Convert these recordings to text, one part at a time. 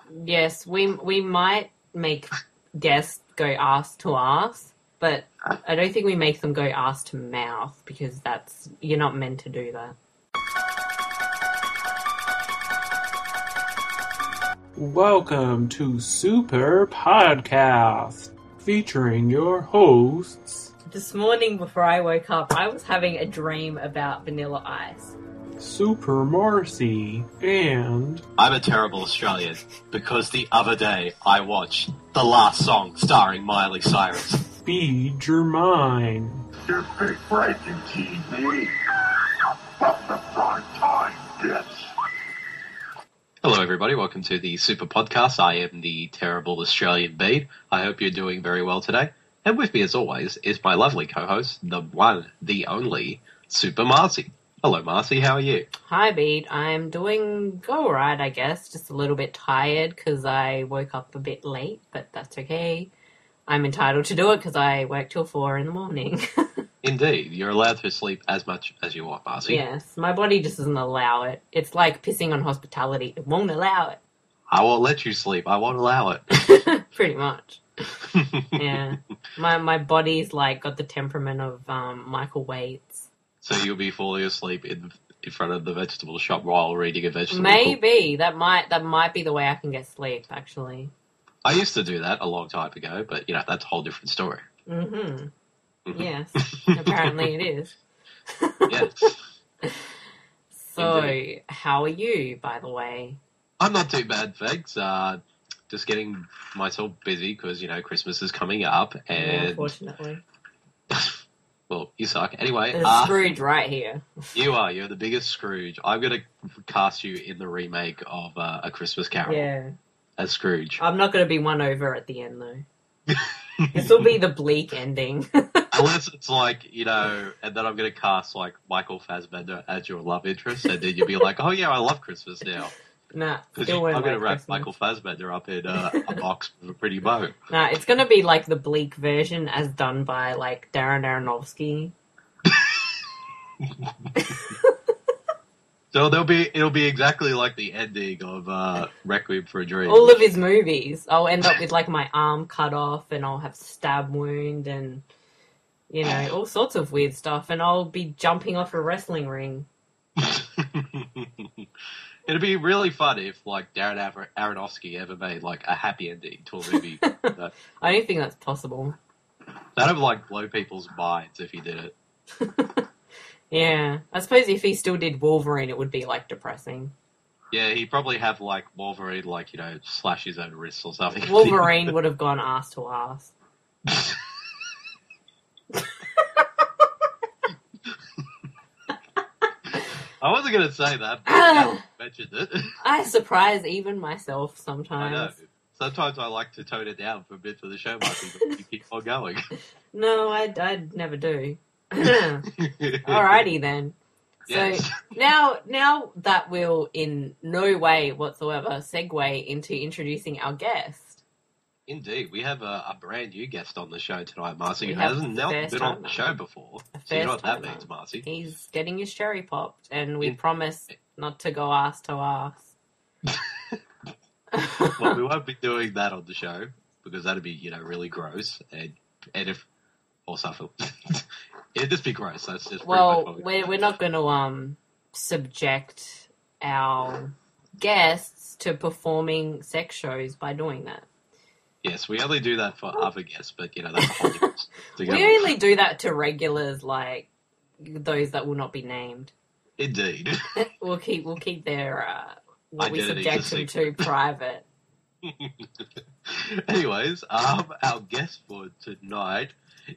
Yes, we might make guests go ass to ass, but I don't think we make them go ass to mouth because you're not meant to do that. Welcome to Super Podcast, featuring your hosts, This morning before I woke up, I was having a dream about Vanilla Ice. Super Marcy, and... I'm a terrible Australian because the other day I watched The Last Song starring Miley Cyrus. Feed Your Mind. Your big breaking TV. From the prime time, bitch. Hello everybody, welcome to the Super Podcast. I am the terrible Australian Bede. I hope you're doing very well today. And with me as always is my lovely co-host, the one, the only, Super Marcy. Hello Marcy, how are you? Hi, Bede. I'm doing alright, I guess. Just a little bit tired because I woke up a bit late, but that's okay. I'm entitled to do it because I work till 4 in the morning. Indeed, you're allowed to sleep as much as you want, Marcy. Yes, my body just doesn't allow it. It's like pissing on hospitality. It won't allow it. I won't let you sleep, I won't allow it. Pretty much. Yeah. My body's like got the temperament of Michael Waits. So you'll be falling asleep in front of the vegetable shop while reading a vegetable Maybe. That might be the way I can get sleep, actually. I used to do that a long time ago, but, that's a whole different story. Mm-hmm. Yes. Apparently it is. Yes. So, Indeed. how are you, by the way? I'm not too bad, thanks. Just getting myself busy because, Christmas is coming up and... Unfortunately. Well, you suck. Anyway. There's Scrooge right here. You're the biggest Scrooge. I'm going to cast you in the remake of A Christmas Carol. Yeah. As Scrooge. I'm not going to be won over at the end, though. This will be the bleak ending. Unless it's like, and then I'm going to cast, like, Michael Fassbender as your love interest, and then you'll be like, oh, yeah, I love Christmas now. Nah, Because I'm going to wrap Michael Fassbender up in a box with a pretty bow. Nah, it's going to be like the bleak version as done by, like, Darren Aronofsky. So it'll be exactly like the ending of Requiem for a Dream. All of his movies. I'll end up with, like, my arm cut off and I'll have stab wound and, all sorts of weird stuff. And I'll be jumping off a wrestling ring. It'd be really fun if, like, Darren Aronofsky ever made, like, a happy ending to a movie. I don't think that's possible. That'd, like, blow people's minds if he did it. Yeah. I suppose if he still did Wolverine, it would be, like, depressing. Yeah, he'd probably have, like, Wolverine, like, slash his own wrists or something. Wolverine would have gone ass to ass. I wasn't going to say that, but I mentioned it. I surprise even myself sometimes. I know. Sometimes I like to tone it down for a bit for the show, Marty, but you keep on going. No, I never do. Alrighty then. Yes. So now that will in no way whatsoever segue into introducing our guest. Indeed, we have a brand new guest on the show tonight, Marcy, We who have hasn't been on the show before. So you know what that means, Marcy. He's getting his cherry popped, and we promise not to go ass to ass. Well, we won't be doing that on the show because that'd be, really gross, and if also it'd just be gross. That's just we're not going to subject our guests to performing sex shows by doing that. Yes, we only do that for other guests, but that's a whole different thing. We only do that to regulars, like those that will not be named. Indeed. We'll keep their what we Identity subject them to private. Anyways, our guest for tonight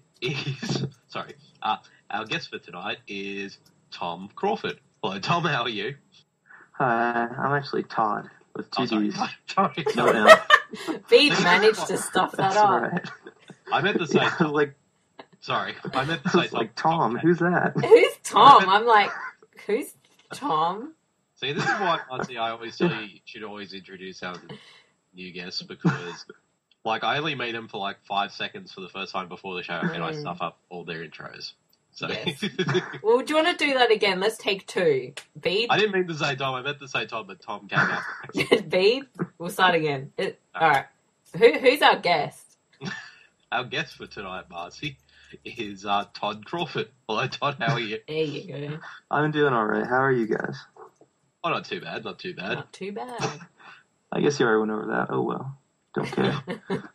is Tom Crawford. Hello, Tom. How are you? Hi, I'm actually Todd with two D's. Sorry. No L. Bede managed to stuff that That's up. right. I meant to say Tom. like, Sorry, I meant to I say was like, Tom, who's that? Who's Tom? I'm like, who's Tom? See, this is why I always tell you should always introduce our new guests because, like, I only meet them for like 5 seconds for the first time before the show and I stuff up all their intros. So Yes. Well, do you want to do that again? Let's take 2. Bede? I didn't mean to say Tom. I meant to say Tom, but Tom came out. Bede? We'll start again. Alright. Who's our guest? Our guest for tonight, Marcy, is Todd Crawford. Hello, Todd. How are you? There you go. I'm doing all right. How are you guys? Oh, not too bad. Not too bad. Not too bad. I guess you already went over that. Oh well, don't care.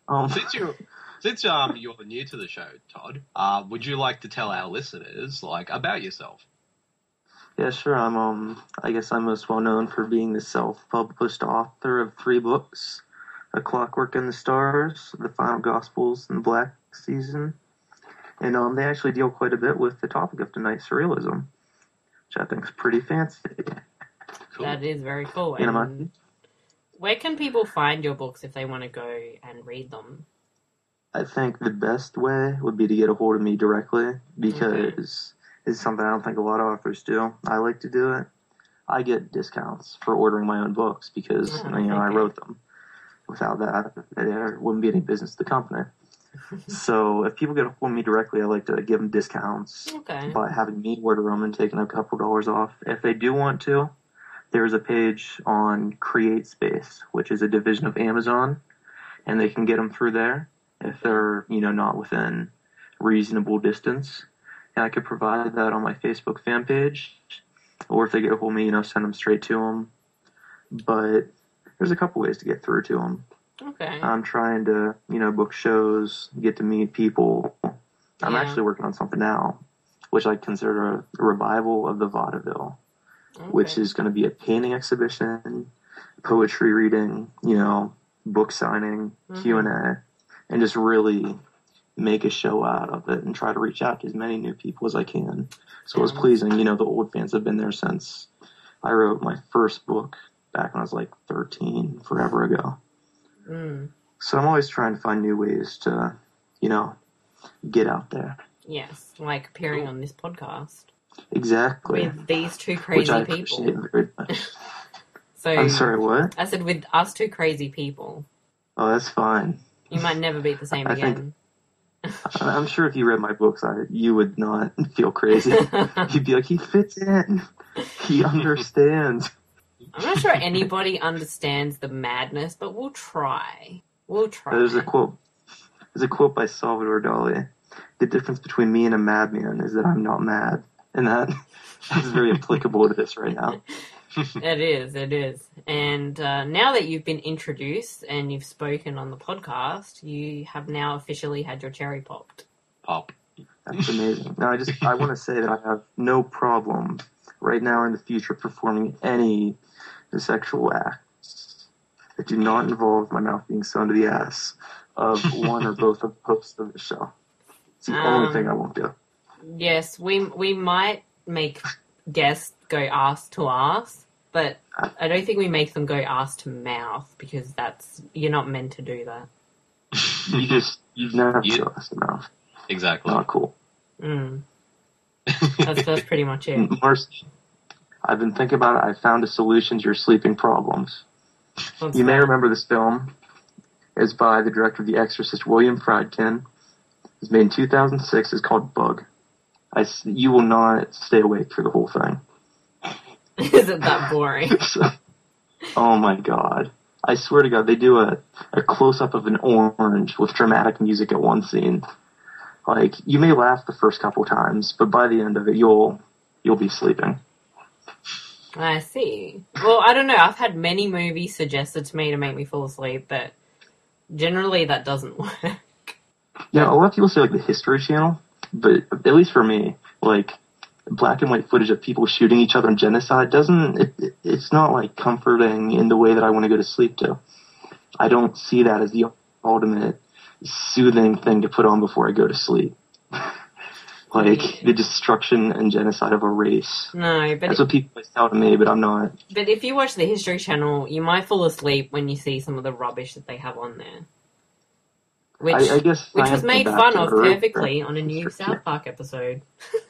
Since you're new to the show, Todd, would you like to tell our listeners about yourself? Yeah, sure. I guess I'm most well known for being the self-published author of 3 books: A Clockwork in the Stars, The Final Gospels, and Black Season. And they actually deal quite a bit with the topic of tonight's surrealism, which I think is pretty fancy. Cool. That is very cool. And where can people find your books if they want to go and read them? I think the best way would be to get a hold of me directly, because it's something I don't think a lot of authors do. I like to do it. I get discounts for ordering my own books because I wrote them. Without that, there wouldn't be any business to the company. So if people get a hold of me directly, I like to give them discounts by having me order them and taking a couple dollars off. If they do want to, there's a page on CreateSpace, which is a division of Amazon, and they can get them through there if they're, not within reasonable distance. And I could provide that on my Facebook fan page, or if they get a hold of me, send them straight to them. But there's a couple ways to get through to them. Okay. I'm trying to, book shows, get to meet people. I'm actually working on something now, which I consider a revival of the vaudeville, which is going to be a painting exhibition, poetry reading, book signing, Q&A, and just really make a show out of it and try to reach out to as many new people as I can. So it's pleasing. The old fans have been there since I wrote my first book back when I was 13, forever ago. So I'm always trying to find new ways to, get out there. Yes, like appearing on this podcast. Exactly. With these 2 crazy Which I people. appreciate very much. So I'm sorry, what? I said with us 2 crazy people. Oh, that's fine. You might never be the same I again. I'm sure if you read my books, you would not feel crazy. You'd be like, he fits in. He understands. I'm not sure anybody understands the madness, but we'll try. There's a quote by Salvador Dali. The difference between me and a madman is that I'm not mad. And that is very applicable to this right now. It is. And now that you've been introduced and you've spoken on the podcast, you have now officially had your cherry popped. Pop. That's amazing. Now, I want to say that I have no problem right now in the future performing any sexual acts that do not involve my mouth being sewn to the ass of one or both of the hosts of the show. It's the only thing I won't do. Yes, we might make guests go ass to ass, but I don't think we make them go ass to mouth, because you're not meant to do that. You never show ass to mouth. Exactly. Not cool. That's pretty much it. Marcy, I've been thinking about it. I found a solution to your sleeping problems. You may remember this film. It's by the director of The Exorcist, William Friedkin. It's made in 2006. It's called Bug. You will not stay awake for the whole thing. Isn't that boring? Oh my god. I swear to God, they do a close-up of an orange with dramatic music at one scene. You may laugh the first couple times, but by the end of it, you'll be sleeping. I see. Well, I don't know. I've had many movies suggested to me to make me fall asleep, but generally that doesn't work. Yeah, a lot of people say the History Channel, but at least for me, black and white footage of people shooting each other in genocide it's not comforting in the way that I want to go to sleep to. I don't see that as the ultimate soothing thing to put on before I go to sleep. The destruction and genocide of a race. No, but that's what people always tell to me, but I'm not. But if you watch the History Channel, you might fall asleep when you see some of the rubbish that they have on there. Which was made fun of perfectly on a new South Park episode.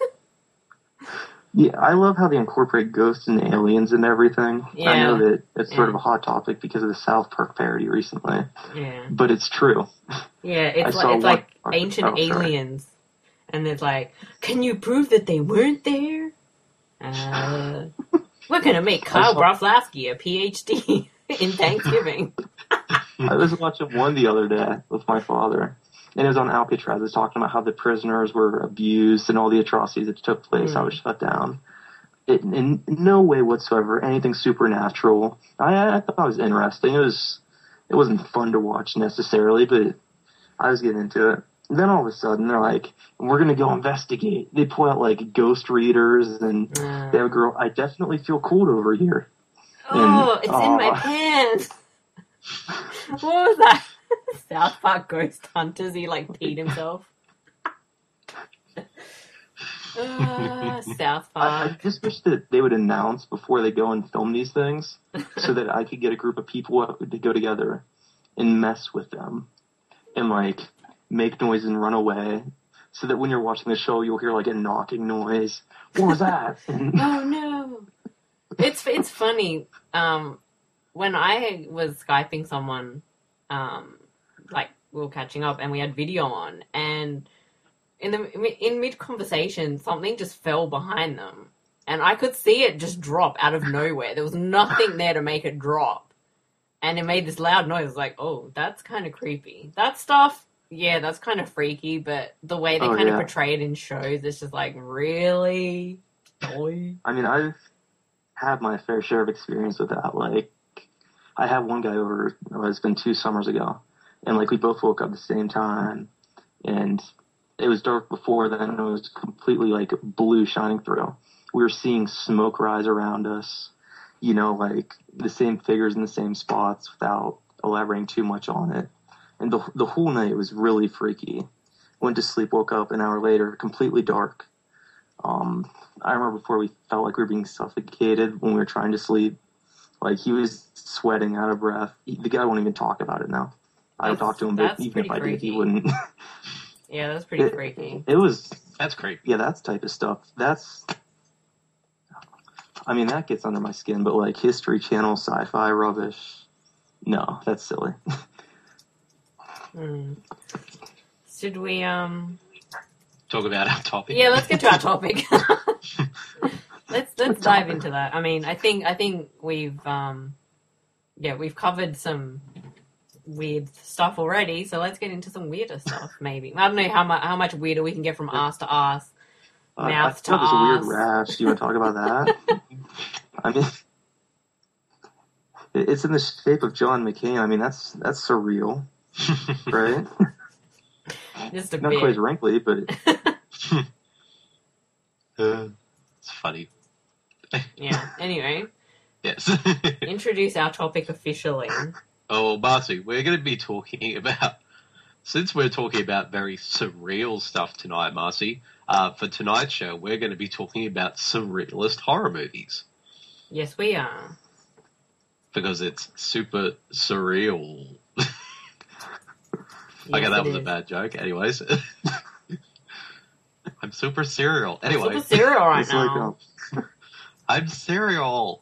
Yeah, I love how they incorporate ghosts and aliens and everything. Yeah. I know that it's sort of a hot topic because of the South Park parody recently. Yeah. But it's true. Yeah, it's like ancient aliens. And it's like, can you prove that they weren't there? We're going to make Kyle Broflovsky a PhD in Thanksgiving. I was watching one the other day with my father, and it was on Alcatraz. It was talking about how the prisoners were abused and all the atrocities that took place, how it was shut down. In no way whatsoever anything supernatural. I thought it was interesting. It wasn't fun to watch necessarily, but I was getting into it. And then all of a sudden, they're like, we're going to go investigate. They pull out, like, ghost readers, and they have a girl, I definitely feel cold over here. Oh, and, it's in my pants. What was that? South Park Ghost Hunters. He, like, peed himself. South Park. I just wish that they would announce before they go and film these things so that I could get a group of people to go together and mess with them and, like, make noise and run away so that when you're watching the show, you'll hear, like, a knocking noise. What was that? Oh, no. It's funny. When I was Skyping someone, like, we were catching up and we had video on, and in mid-conversation, something just fell behind them. And I could see it just drop out of nowhere. There was nothing there to make it drop. And it made this loud noise. Like, oh, that's kind of creepy. That stuff, yeah, that's kind of freaky, but the way they kind of portray it in shows, it's just like, really? Boy? I mean, I've had my fair share of experience with that. Like, I had one guy over, it's been 2 summers ago, and, like, we both woke up at the same time, and it was dark before then, and it was completely, like, blue shining through. We were seeing smoke rise around us, you know, like, the same figures in the same spots without elaborating too much on it. And the whole night was really freaky. Went to sleep, woke up an hour later, completely dark. I remember before we felt like we were being suffocated when we were trying to sleep. Like, he was sweating out of breath. The guy won't even talk about it now. I don't talk to him, but even if I did, he wouldn't. Yeah, that's pretty freaky. That's creepy. Yeah, that's type of stuff. I mean, that gets under my skin, but, like, History Channel, sci-fi rubbish, no, that's silly. Should we, talk about our topic? Yeah, let's get to our topic. Let's dive into that. I mean, I think we've covered some weird stuff already, so let's get into some weirder stuff, maybe. I don't know how much weirder we can get from ass to ass, mouth to ass. There's a weird rash. Do you want to talk about that? I mean, it's in the shape of John McCain. I mean, that's surreal, right? Just a Not bit. quite as wrinkly, but it's funny. Yeah. Anyway, Yes. introduce our topic officially. Oh, Marcy, we're going to be talking about, since we're talking about very surreal stuff tonight, Marcy, for tonight's show, we're going to be talking about surrealist horror movies. Yes, we are. Because it's super surreal. Yes, Okay, that it was a is. bad joke. Anyways. I'm super serial. Anyway. Super cereal right it's now. like I'm cereal.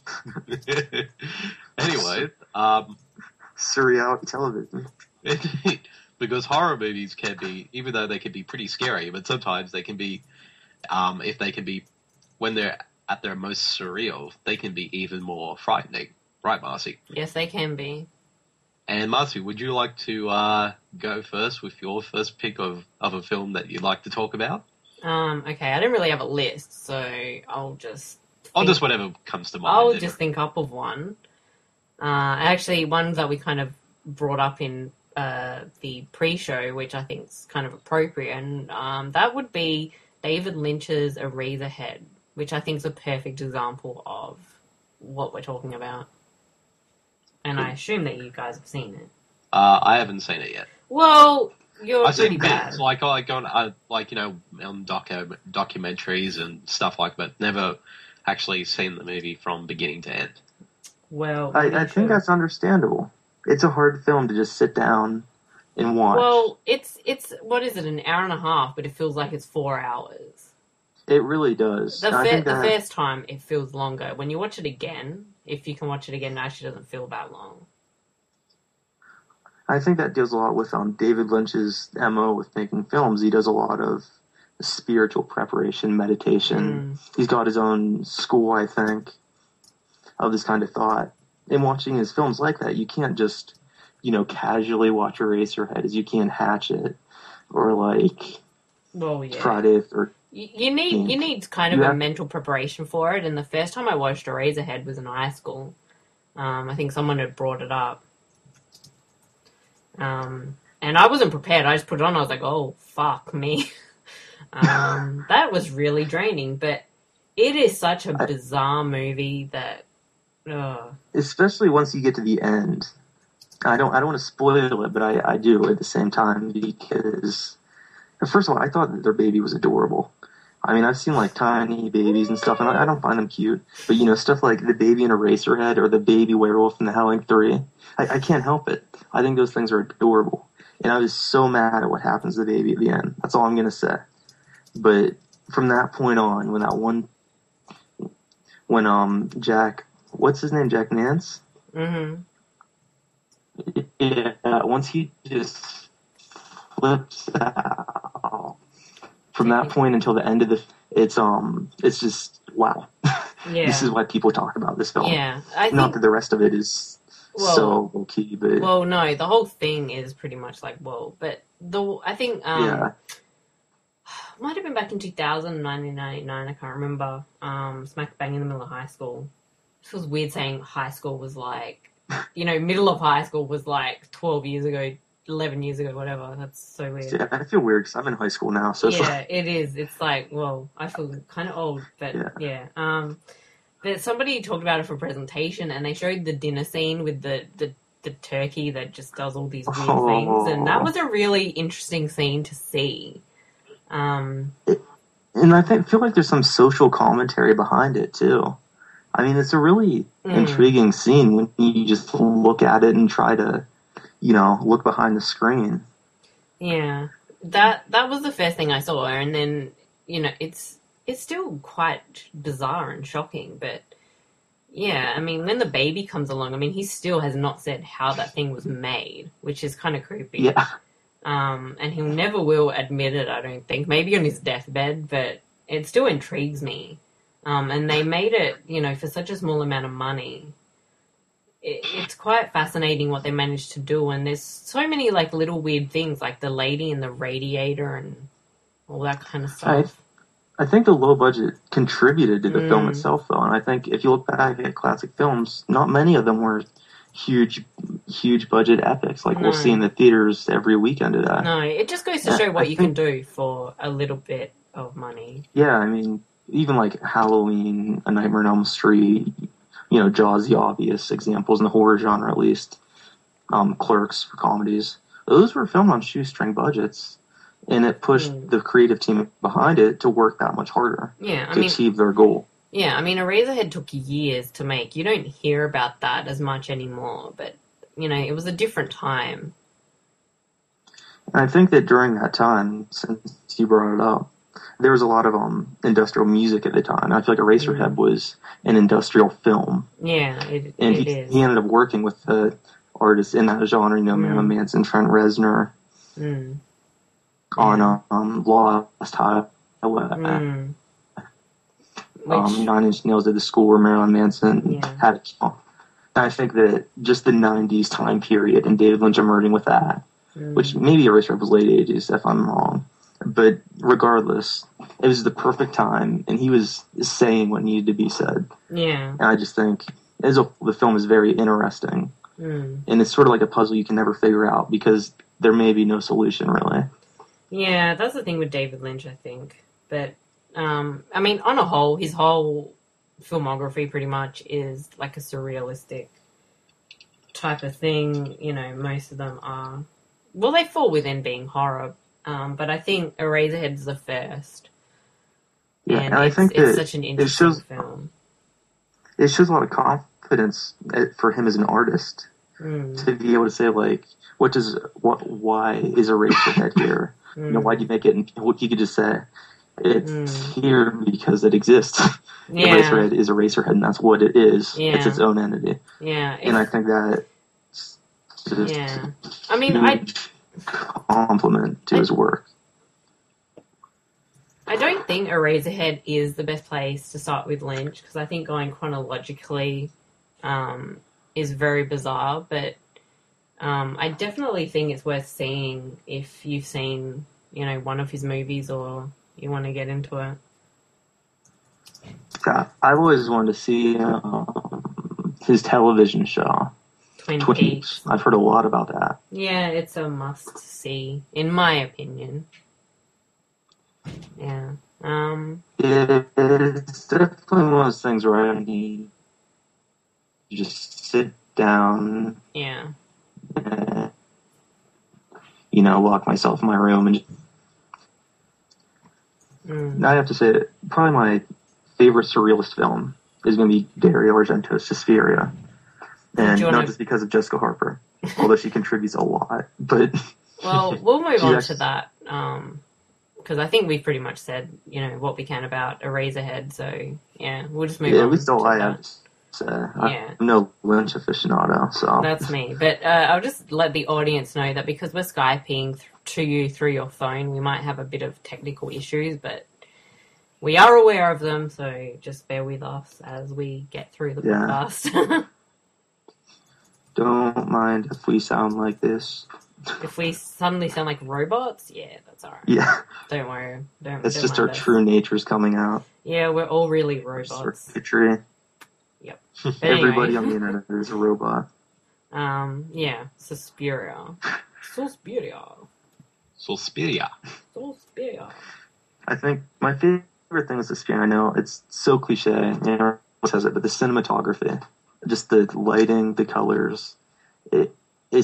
Anyway, surreality television. because horror movies can be, even though they can be pretty scary, but sometimes they can be, if they can be, when they're at their most surreal, they can be even more frightening. Right, Marcy? Yes, they can be. And Marcy, would you like to go first with your first pick of a film that you'd like to talk about? Okay, I don't really have a list, so I'll just Whatever comes to mind. I'll just think up of one. Actually, one that we kind of brought up in the pre-show, which I think is kind of appropriate, and that would be David Lynch's Eraserhead, which I think is a perfect example of what we're talking about. And I assume that you guys have seen it. I haven't seen it yet. Well, you're I've pretty seen bad. bits, like on documentaries and stuff like that. Never actually seen the movie from beginning to end. Well, I think that's understandable. It's a hard film to just sit down and watch. Well, it's what is it, an hour and a half, but it feels like it's 4 hours. It really does. The I think that, first time, it feels longer. When you watch it again, if you can watch it again, it actually doesn't feel that long. I think that deals a lot with David Lynch's MO with making films. He does a lot of spiritual preparation, meditation. He's got his own school, I think, of this kind of thought. And watching his films like that, you can't just, casually watch Eraserhead as you can Hatchet or Friday or you need kind of a mental preparation for it. And the first time I watched Eraserhead was in high school. I think someone had brought it up. And I wasn't prepared. I just put it on. I was like, oh, fuck me. That was really draining. But it is such a bizarre movie that... Especially once you get to the end. I don't want to spoil it, but I do at the same time because... First of all, I thought that their baby was adorable. I mean, I've seen, tiny babies and stuff, and I don't find them cute. But, stuff like the baby in Eraserhead or the baby werewolf in The Howling 3, I can't help it. I think those things are adorable. And I was so mad at what happens to the baby at the end. That's all I'm going to say. But from that point on, when Jack, what's his name, Jack Nance? Mm-hmm. Yeah, once he just flips out, from that point until the end of it's just wow. Yeah. This is why people talk about this film. Yeah, not that the rest of it is so low key, but no, the whole thing is pretty much but I think might have been back in 2000, 1999, I can't remember. Smack bang in the middle of high school. This was weird saying high school was middle of high school was 12 years ago. 11 years ago, whatever. That's so weird. Yeah, I feel weird because I'm in high school now. So it is. It's I feel kind of old, but yeah. But somebody talked about it for a presentation, and they showed the dinner scene with the turkey that just does all these weird things, and that was a really interesting scene to see. And I feel like there's some social commentary behind it too. I mean, it's a really intriguing scene when you just look at it and try to. Look behind the screen. Yeah, that was the first thing I saw, and then it's still quite bizarre and shocking. But yeah, I mean, when the baby comes along, I mean, he still has not said how that thing was made, which is kind of creepy. Yeah. And he never will admit it. I don't think. Maybe on his deathbed, but it still intrigues me. And they made it, for such a small amount of money. It's quite fascinating what they managed to do, and there's so many little weird things, like the lady in the radiator and all that kind of stuff. I think the low budget contributed to the film itself, though, and I think if you look back at classic films, not many of them were huge budget epics we'll see in the theaters every weekend today. No, it just goes to show what you can do for a little bit of money. Yeah, I mean, even Halloween, A Nightmare on Elm Street. Jaws, the obvious examples in the horror genre, at least. Clerks for comedies. Those were filmed on shoestring budgets, and it pushed the creative team behind it to work that much harder to achieve their goal. Yeah, I mean, Eraserhead took years to make. You don't hear about that as much anymore, but, it was a different time. And I think that during that time, since you brought it up, there was a lot of industrial music at the time. I feel like Eraserhead was an industrial film. Yeah, he ended up working with the artists in that genre, Marilyn Manson, Trent Reznor, on Lost Highway. 9 Inch Nails did the score where Marilyn Manson had it. And I think that just the 90s time period and David Lynch emerging with that, which maybe Eraserhead was late 80s if I'm wrong. But regardless, it was the perfect time, and he was saying what needed to be said. Yeah. And I just think the film is very interesting. And it's sort of like a puzzle you can never figure out because there may be no solution, really. Yeah, that's the thing with David Lynch, I think. But, I mean, on a whole, his whole filmography pretty much is like a surrealistic type of thing. Most of them are... Well, they fall within being horror. But I think Eraserhead's the first. Yeah, and I think it's such an interesting film. It shows a lot of confidence for him as an artist to be able to say why is Eraserhead here? Why do you make it? And he could just say it's here because it exists. Yeah. Eraserhead is Eraserhead, and that's what it is. Yeah. It's its own entity. Yeah, and I think that. I mean, compliment to his work. I don't think Eraserhead is the best place to start with Lynch, because I think going chronologically is very bizarre, but I definitely think it's worth seeing if you've seen, one of his movies or you want to get into it. Yeah, I've always wanted to see his television show, Twin Twin Peaks. Peaks. I've heard a lot about that. Yeah, it's a must-see, in my opinion. Yeah. It's definitely one of those things where I need to just sit down Yeah. and, lock myself in my room. And I have to say, probably my favorite surrealist film is going to be Dario Argento's Suspiria. And not just because of Jessica Harper, although she contributes a lot. But well, we'll move on to that, because I think we've pretty much said, what we can about Eraserhead. So, yeah, we'll just move on. At least all I have to say. Yeah. I'm no Lynch aficionado, so. That's me. But I'll just let the audience know that because we're Skyping to you through your phone, we might have a bit of technical issues, but we are aware of them, so just bear with us as we get through the podcast. Don't mind if we sound like this. If we suddenly sound like robots, yeah, that's alright. Yeah. Don't worry. It's don't just our mind us. true natures coming out. Yeah, we're all really robots. Circuitry. Yep. Everybody on the internet is a robot. Yeah, Suspiria. Suspiria. I think my favorite thing with Suspiria, I know it's so cliche, everyone says it, but the cinematography, just the lighting, the colors, it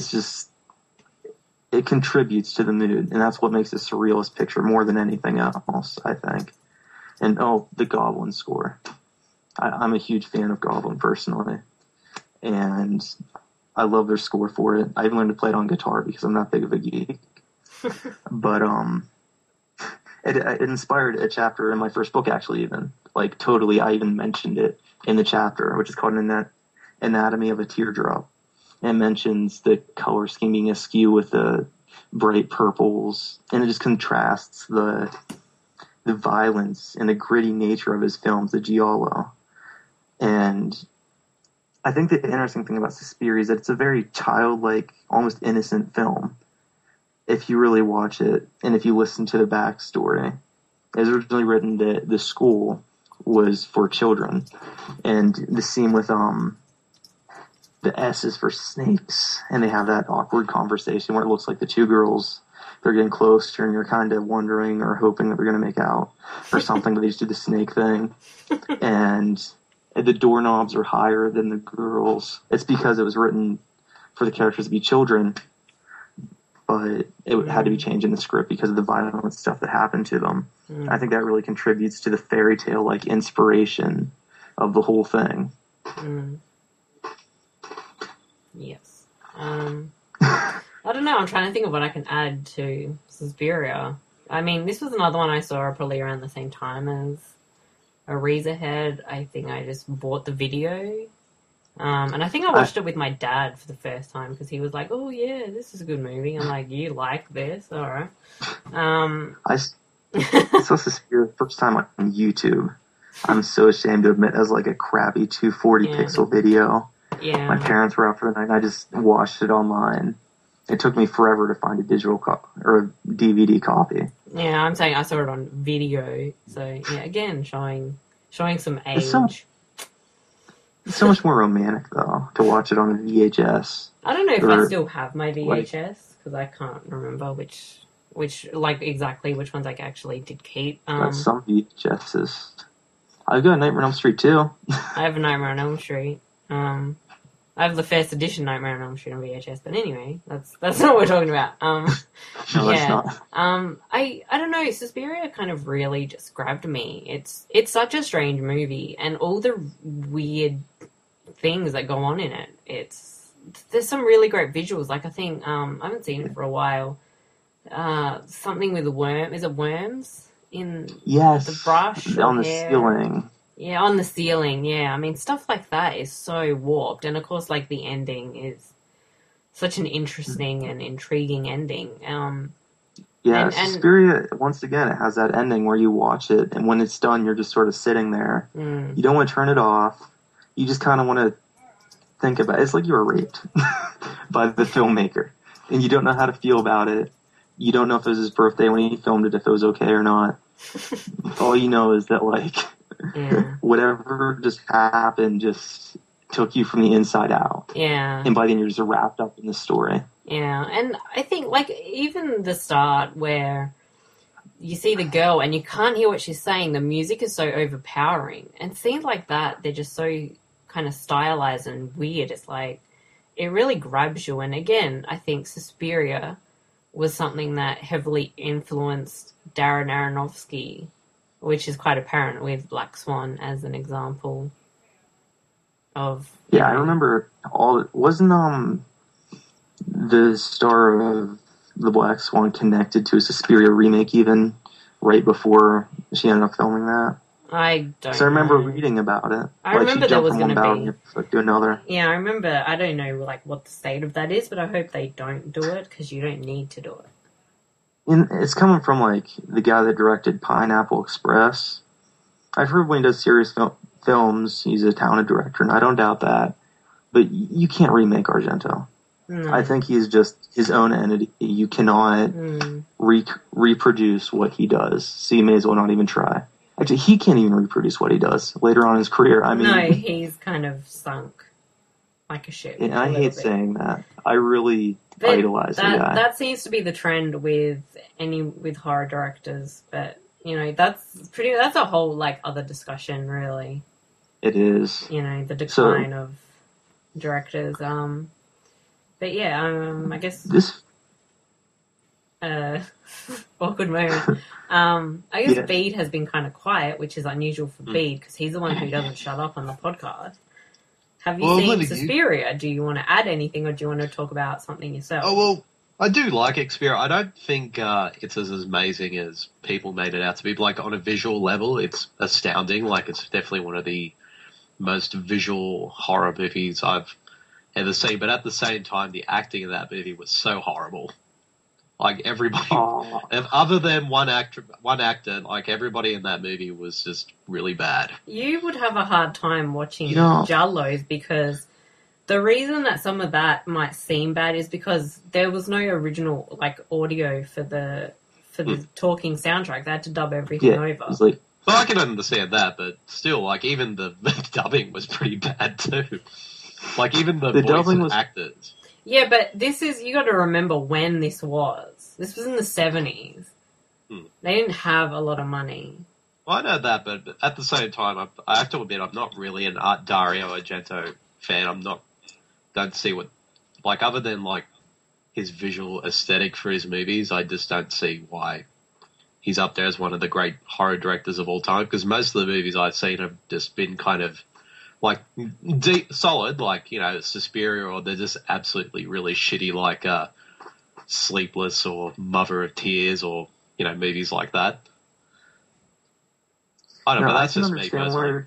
contributes to the mood, and that's what makes a surrealist picture more than anything else, I think. And the Goblin score. I'm a huge fan of Goblin personally, and I love their score for it. I even learned to play it on guitar because I'm not big of a geek. But it inspired a chapter in my first book, actually. Even totally, I even mentioned it in the chapter, which is called Anatomy of a Teardrop. It mentions the color scheme being askew with the bright purples, and it just contrasts the violence and the gritty nature of his films, the giallo. And I think the interesting thing about Suspiria is that it's a very childlike, almost innocent film. If you really watch it, and if you listen to the backstory, it was originally written that the school was for children, and the scene with the S is for snakes, and they have that awkward conversation where it looks like the two girls, they're getting closer, and you're kind of wondering or hoping that they're going to make out or something, but they just do the snake thing, and the doorknobs are higher than the girls. It's because it was written for the characters to be children, but it had to be changed in the script because of the violent stuff that happened to them. I think that really contributes to the fairy tale inspiration of the whole thing. Yes. I don't know. I'm trying to think of what I can add to Suspiria. I mean, this was another one I saw probably around the same time as Eraserhead. I think I just bought the video. And I think I watched it with my dad for the first time because he was like, "Oh yeah, this is a good movie." I'm like, "You like this? All right." I saw Suspiria the first time on YouTube. I'm so ashamed to admit, as a crappy 240 pixel video. Yeah. My parents were out for the night, and I just watched it online. It took me forever to find a digital or a DVD copy. Yeah, I'm saying I saw it on video. So yeah, again, showing some age. It's so much more romantic, though, to watch it on a VHS. I don't know if I still have my VHS, because I can't remember which exactly which ones I actually did keep. Got some VHSs. I've got Nightmare on Elm Street, too. I have a Nightmare on Elm Street. I have the first edition Nightmare on Elm Street on VHS, but anyway, that's not what we're talking about. No, yeah. it's not. I don't know, Suspiria kind of really just grabbed me. It's such a strange movie, and all the weird things that go on in it. There's some really great visuals. I think I haven't seen it for a while. Something with a worm. Is it worms in the brush on the hair? ceiling? Yeah, on the ceiling. Yeah, I mean stuff like that is so warped, and of course, the ending is such an interesting and intriguing ending. Yeah, And Suspiria, once again, it has that ending where you watch it, and when it's done, you're just sort of sitting there. You don't want to turn it off. You just kind of want to think about it. It's like you were raped by the filmmaker, and you don't know how to feel about it. You don't know if it was his birthday when he filmed it, if it was okay or not. All you know is that, like, whatever just happened just took you from the inside out. Yeah. And by then you're just wrapped up in the story. Yeah, and I think, like, even the start where you see the girl and you can't hear what she's saying, the music is so overpowering. And scenes like that, they're just so kind of stylized and weird. It's like, it really grabs you. And again, I think Suspiria was something that heavily influenced Darren Aronofsky, which is quite apparent with Black Swan as an example of... Yeah, I remember wasn't the star of The Black Swan connected to a Suspiria remake even right before she ended up filming that? I don't So I remember know. reading about it. I remember there was going gonna be... to another. Yeah, I remember, I don't know, like, what the state of that is, but I hope they don't do it, because you don't need to do it. And it's coming from, like, the guy that directed Pineapple Express. I've heard when he does serious films, he's a talented director, and I don't doubt that. But you can't remake Argento. No. I think he's just his own entity. You cannot reproduce what he does, so you may as well not even try. Actually, he can't even reproduce what he does later on in his career. I mean, no, he's kind of sunk like a ship. And I hate saying that. I really idolize the guy. That seems to be the trend with horror directors, but you know, that's a whole like other discussion, really. It is. You know, the decline of directors. But yeah, I guess this awkward moment. I guess Bede has been kind of quiet, which is unusual for Bede because he's the one who doesn't shut up on the podcast. Have you seen Suspiria? Do you want to add anything, or do you want to talk about something yourself? Oh, well, I do like Suspiria. I don't think it's as amazing as people made it out to be. Like, on a visual level, it's astounding. Like, it's definitely one of the most visual horror movies I've ever seen. But at the same time, the acting in that movie was so horrible. Like, everybody, other than one actor, like, everybody in that movie was just really bad. You would have a hard time watching Giallos because the reason that some of that might seem bad is because there was no original, like, audio for the talking soundtrack. They had to dub everything over. It was like, well, I can understand that, but still, like, even the dubbing was pretty bad, too. Like, even the voice actors. Yeah, but you got to remember when this was. This was in the 70s. They didn't have a lot of money. Well, I know that, but at the same time, I have to admit, I'm not really an Dario Argento fan. Don't see what, like, other than, like, his visual aesthetic for his movies, I just don't see why he's up there as one of the great horror directors of all time, because most of the movies I've seen have just been kind of, like, solid, like, you know, Suspiria, or they're just absolutely really shitty, like Sleepless or Mother of Tears, or, you know, movies like that. I don't know, but that's just me personally.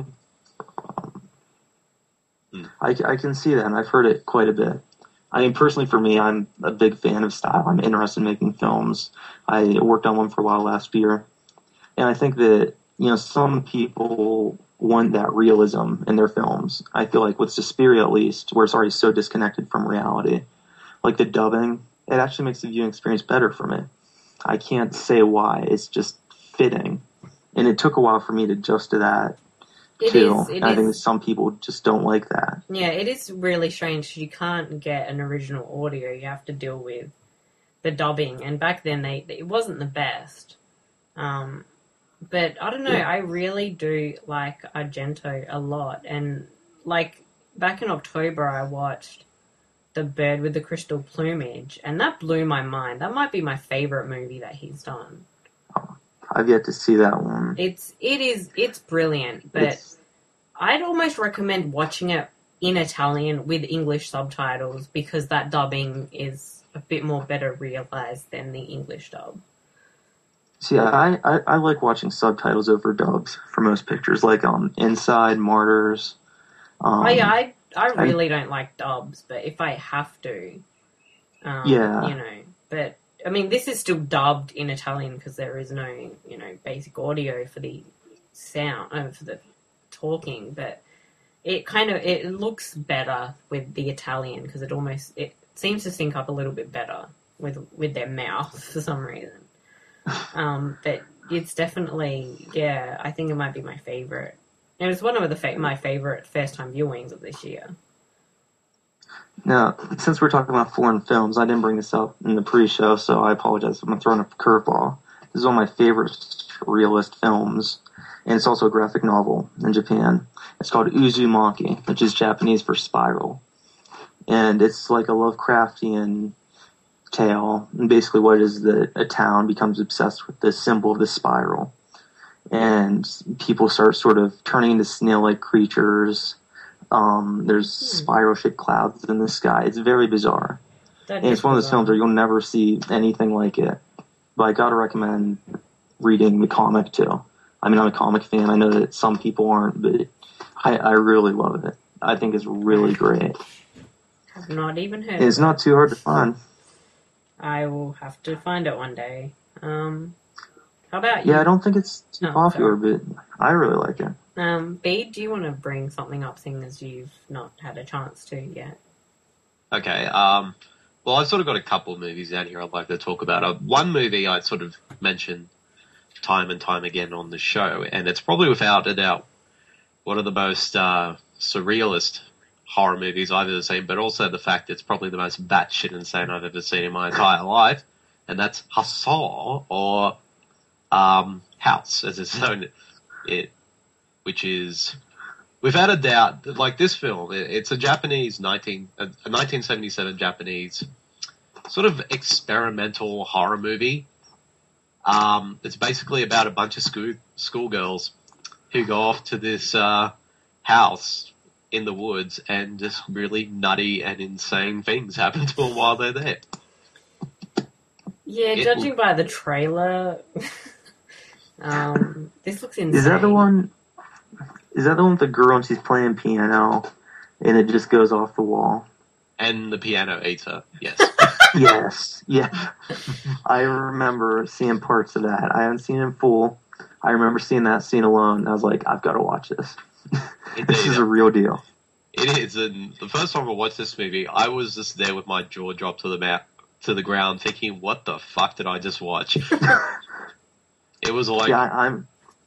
I can see that, and I've heard it quite a bit. I mean, personally, for me, I'm a big fan of style. I'm interested in making films. I worked on one for a while last year, and I think that, you know, some people want that realism in their films. I feel like with Suspiria, at least, where it's already so disconnected from reality, like the dubbing, it actually makes the viewing experience better for me. I can't say why. It's just fitting. And it took a while for me to adjust to that, too. I think some people just don't like that. Yeah, it is really strange. You can't get an original audio. You have to deal with the dubbing. And back then, it wasn't the best. But I don't know, I really do like Argento a lot. And, like, back in October, I watched The Bird with the Crystal Plumage, and that blew my mind. That might be my favorite movie that he's done. I've yet to see that one. It's brilliant, but I'd almost recommend watching it in Italian with English subtitles, because that dubbing is a bit more better realized than the English dub. See, I like watching subtitles over dubs for most pictures, like Inside, Martyrs. I really don't like dubs, but if I have to, you know. But I mean, this is still dubbed in Italian because there is no, basic audio for the sound, for the talking, but it looks better with the Italian because it seems to sync up a little bit better with their mouth for some reason. But it's definitely, I think it might be my favorite. It was one of my favorite first-time viewings of this year. Now, since we're talking about foreign films, I didn't bring this up in the pre-show, so I apologize. I'm throwing a curveball. This is one of my favorite realist films, and it's also a graphic novel in Japan. It's called Uzumaki, which is Japanese for spiral. And it's like a Lovecraftian tale. And basically what it is that a town becomes obsessed with the symbol of the spiral. And people start sort of turning into snail-like creatures. There's spiral-shaped clouds in the sky. It's very bizarre. And it's one of those films where you'll never see anything like it. But I gotta recommend reading the comic too. I mean, I'm a comic fan. I know that some people aren't, but I really love it. I think it's really great. I've not even heard. It's not too hard to find. I will have to find it one day. How about you? Yeah, I don't think it's too popular, but I really like it. Bede, do you want to bring something up, seeing as you've not had a chance to yet? Okay. Well, I've sort of got a couple of movies out here I'd like to talk about. One movie I sort of mentioned time and time again on the show, and it's probably without a doubt one of the most surrealist horror movies I've ever seen, but also the fact it's probably the most batshit insane I've ever seen in my entire life, and that's Hussar, or House, as it's known, which is, without a doubt, like this film, it's a Japanese, a 1977 Japanese sort of experimental horror movie. It's basically about a bunch of schoolgirls who go off to this house in the woods, and just really nutty and insane things happen to them while they're there. Yeah, judging by the trailer, this looks insane. Is that the one with the girl and she's playing piano and it just goes off the wall? And the piano eats her, yes. Yes, yeah. I remember seeing parts of that. I haven't seen it in full. I remember seeing that scene alone, and I was like, I've got to watch this. This is a real deal. It is, and the first time I watched this movie, I was just there with my jaw dropped to the ground, thinking, "What the fuck did I just watch?" It was like, yeah,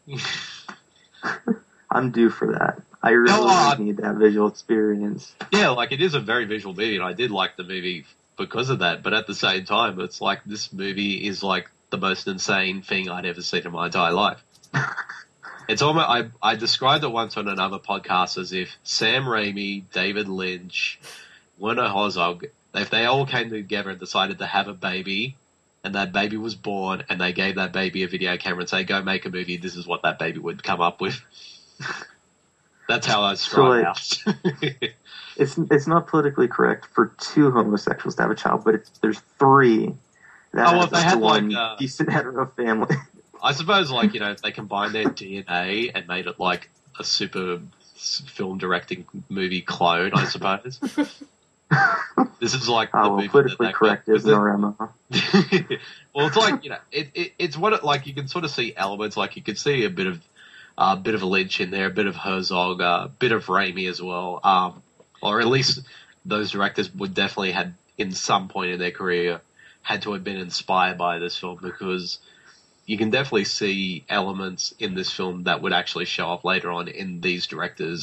I'm due for that. I really need that visual experience. Yeah, like it is a very visual movie, and I did like the movie because of that. But at the same time, it's like this movie is like the most insane thing I'd ever seen in my entire life. It's almost, I described it once on another podcast as if Sam Raimi, David Lynch, Werner Herzog, if they all came together and decided to have a baby, and that baby was born, and they gave that baby a video camera and say, go make a movie, this is what that baby would come up with. That's how I describe it. It's not politically correct for two homosexuals to have a child, but there's three. If they had one decent hetero family. I suppose, like, if they combined their DNA and made it like a super film directing movie clone, I suppose. This is like the movie politically correct is Norema. Well, it's like, it's what it, like, you can sort of see elements, like you can see a bit of Lynch in there, a bit of Herzog, a bit of Raimi as well, or at least those directors would definitely had, in some point in their career, had to have been inspired by this film, because you can definitely see elements in this film that would actually show up later on in these directors'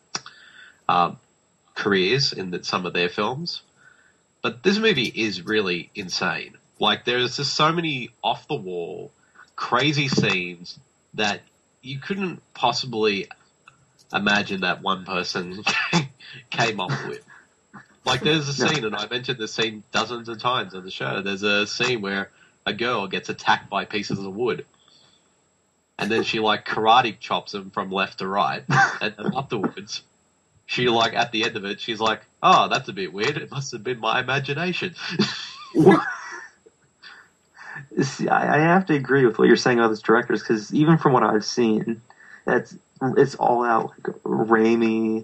careers in some of their films. But this movie is really insane. Like, there's just so many off-the-wall, crazy scenes that you couldn't possibly imagine that one person came up with. Like, there's a scene, and I mentioned this scene dozens of times on the show, there's a scene where a girl gets attacked by pieces of wood, and then she, like, karate chops them from left to right, and then afterwards, she, like, at the end of it, she's like, oh, that's a bit weird, it must have been my imagination. See, I have to agree with what you're saying about this directors, because even from what I've seen, it's all out like Raimi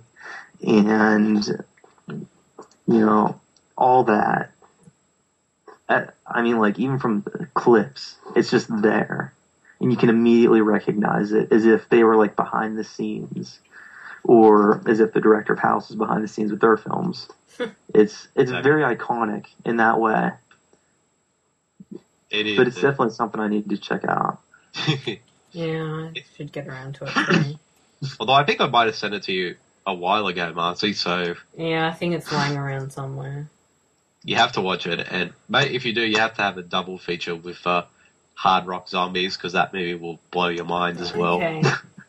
and all that. I mean, like, even from the clips, it's just there. And you can immediately recognize it as if they were, like, behind the scenes. Or as if the director of House is behind the scenes with their films. It's very iconic in that way. It is. But it's definitely something I need to check out. Yeah, I should get around to it soon. Although I think I might have sent it to you a while ago, Marcy, so Yeah, I think it's lying around somewhere. you have to watch it. And mate, if you do, you have to have a double feature with Hard Rock Zombies, because that movie will blow your mind as well. Okay.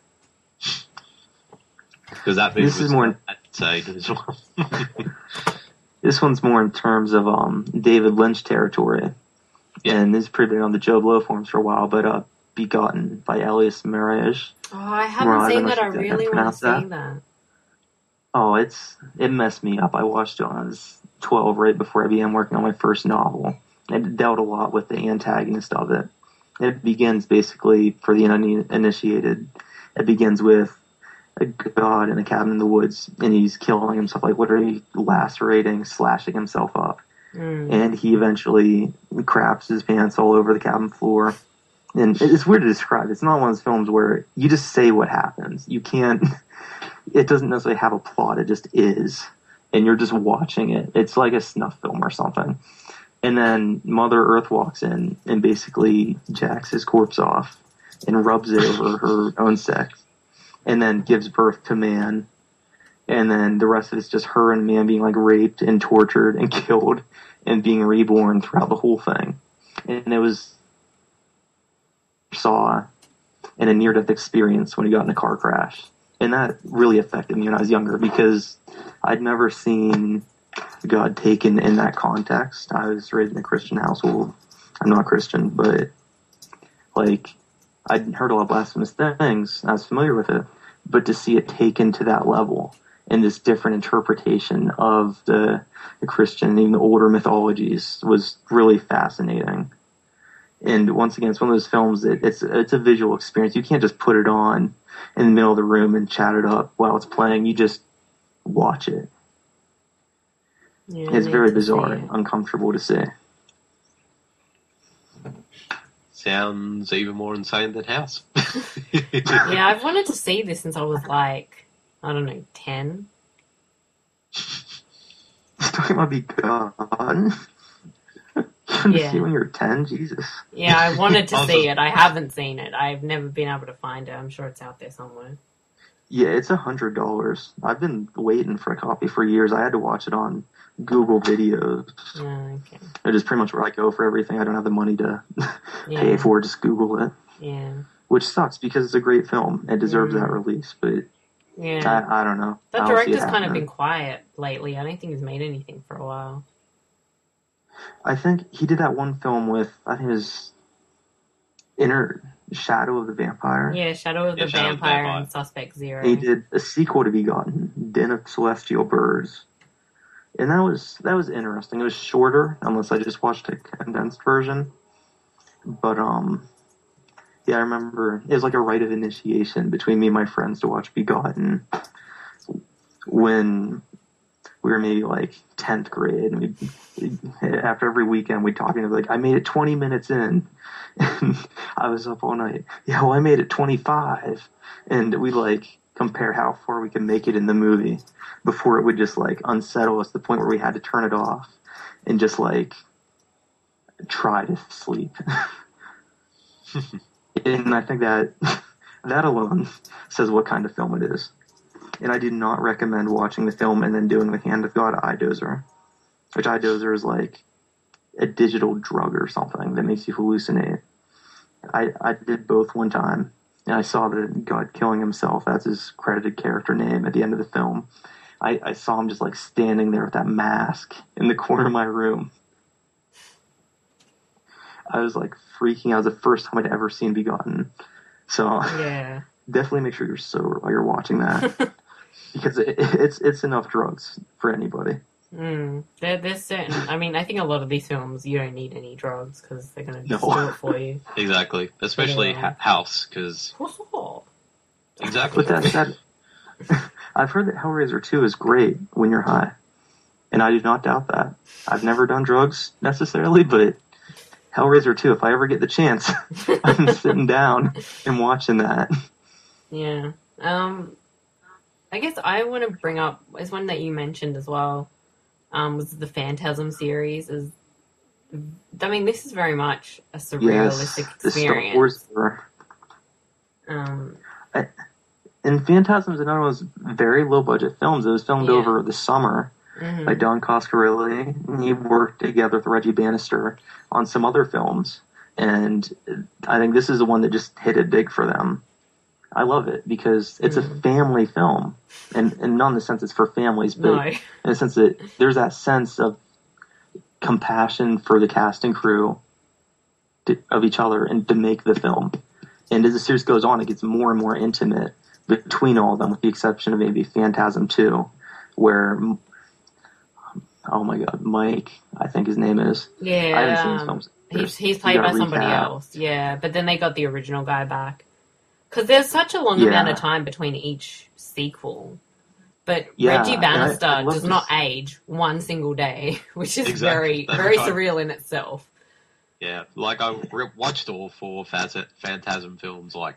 Because that movie This is was more- insane as well. This one's more in terms of David Lynch territory. Yeah. And this is pretty big on the Joe Blow forums for a while, but Begotten by Elias Mirage. Oh, I Well, haven't I seen don't know that. I if you really want to pronounce that. see that. Oh, it messed me up. I watched it when I was 12, right before I began working on my first novel. It dealt a lot with the antagonist of it. It begins basically, for the uninitiated, it begins with a god in a cabin in the woods, and he's killing himself, like literally lacerating, slashing himself up. And he eventually craps his pants all over the cabin floor. And it's weird to describe. It's not one of those films where you just say what happens. You can't... It doesn't necessarily have a plot. It just is. And you're just watching it. It's like a snuff film or something. And then Mother Earth walks in and basically jacks his corpse off and rubs it over her own sex. And then gives birth to man. And then the rest of it's just her and man being like raped and tortured and killed and being reborn throughout the whole thing. And it was saw in a near-death experience when he got in a car crash. And that really affected me when I was younger because I'd never seen God taken in that context. I was raised in a Christian household. I'm not Christian, but like I'd heard a lot of blasphemous things. I was familiar with it. But to see it taken to that level and this different interpretation of the Christian and even the older mythologies was really fascinating. And once again, it's one of those films that it's a visual experience. You can't just put it on in the middle of the room and chat it up while it's playing. You just watch it. Yeah, It's I very need to see bizarre it. and uncomfortable to see. Sounds even more insane than House. Yeah, I've wanted to see this since I was like, I don't know, 10. Talking about Begotten? You couldn't Yeah. see when you were 10? Jesus. Yeah, I wanted to Also- see it. I haven't seen it. I've never been able to find it. I'm sure it's out there somewhere. Yeah, it's $100. I've been waiting for a copy for years. I had to watch it on Google Videos, Yeah, okay. which is pretty much where I go for everything. I don't have the money to pay Yeah. for it, just Google it. Yeah. Which sucks because it's a great film. It deserves that release, but Yeah. I don't know. That I don't see it director's kind of happening. been quiet lately. I don't think he's made anything for a while. I think he did that one film with, I think it was Inner Shadow of the Vampire. Yeah, Shadow of Yeah, the Shadow of the Vampire Vampire. and Suspect Zero. He did a sequel to Begotten, Den of Celestial Birds. And that was interesting. It was shorter, unless I just watched a condensed version. But yeah, I remember it was like a rite of initiation between me and my friends to watch Begotten when we were maybe like 10th grade, and after every weekend we'd talk and it'd be like, I made it 20 minutes in, and I was up all night. Yeah, well, I made it 25, and we'd like compare how far we could make it in the movie before it would just like unsettle us to the point where we had to turn it off and just like try to sleep. And I think that alone says what kind of film it is. And I do not recommend watching the film and then doing the Hand of God Eye Dozer, which Eye Dozer is like a digital drug or something that makes you hallucinate. I did both one time, and I saw the God killing himself. That's his credited character name at the end of the film. I saw him just like standing there with that mask in the corner of my room. I was like freaking out. It was the first time I'd ever seen Begotten. So Yeah. definitely make sure you're sober while you're watching that. Because it's enough drugs for anybody. There's certain... I mean, I think a lot of these films, you don't need any drugs because they're going to just No. do it for you. Exactly. Especially Yeah. House, because... Exactly. But that said, I've heard that Hellraiser 2 is great when you're high. And I do not doubt that. I've never done drugs necessarily, but Hellraiser 2, if I ever get the chance, I'm sitting down and watching that. Yeah. I guess I want to bring up is one that you mentioned as well. Was the Phantasm series? I mean, this is very much a surrealistic The Star experience. Wars era. And Phantasm's another one of those very low budget films. It was filmed over the summer by Don Coscarelli. And he worked together with Reggie Bannister on some other films. And I think this is the one that just hit it big for them. I love it because it's a family film. And not in the sense it's for families, but in the sense that there's that sense of compassion for the cast and crew of each other and to make the film. And as the series goes on, it gets more and more intimate between all of them, with the exception of maybe Phantasm 2, where, oh my god, Mike, I think his name is. Yeah. I haven't seen his films. He's played by somebody else. Yeah, but then they got the original guy back. Because there's such a long amount of time between each sequel. But Reggie Bannister does not age one single day, which is very surreal in itself. Yeah, like I watched all 4 Phantasm films, like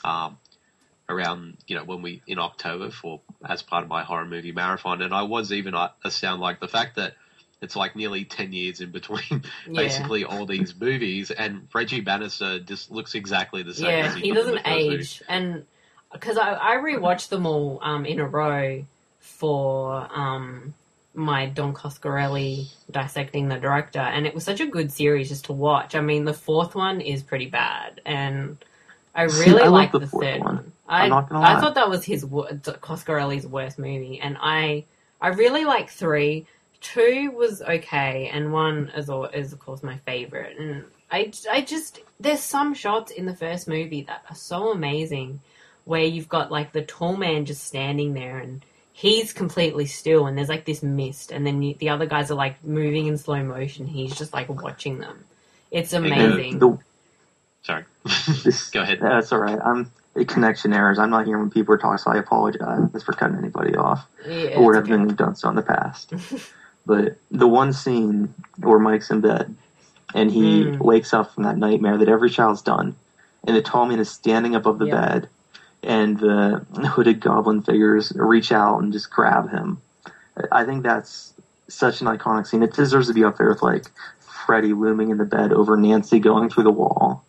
around when in October as part of my horror movie marathon, and I was even astounded, like the fact that it's like nearly 10 years in between basically all these movies, and Reggie Bannister just looks exactly the same. Yeah, he doesn't age, and because I rewatched them all in a row for my Don Coscarelli dissecting the director, and it was such a good series just to watch. I mean, the 4th one is pretty bad, and I really like the 3rd one. I thought that was Coscarelli's worst movie, and I really like 3. 2 was okay, and 1 is of course my favorite. And I just there's some shots in the first movie that are so amazing, where you've got like the tall man just standing there and he's completely still, and there's like this mist, and then the other guys are like moving in slow motion. He's just like watching them. It's amazing. Sorry, go ahead. That's all right. Connection errors. I'm not hearing when people are talking, so I apologize for cutting anybody off, or have been done so in the past. But the one scene where Mike's in bed and he wakes up from that nightmare that every child's done, and the tall man is standing above the bed, and the hooded goblin figures reach out and just grab him. I think that's such an iconic scene. It deserves to be up there with like Freddy looming in the bed over Nancy going through the wall.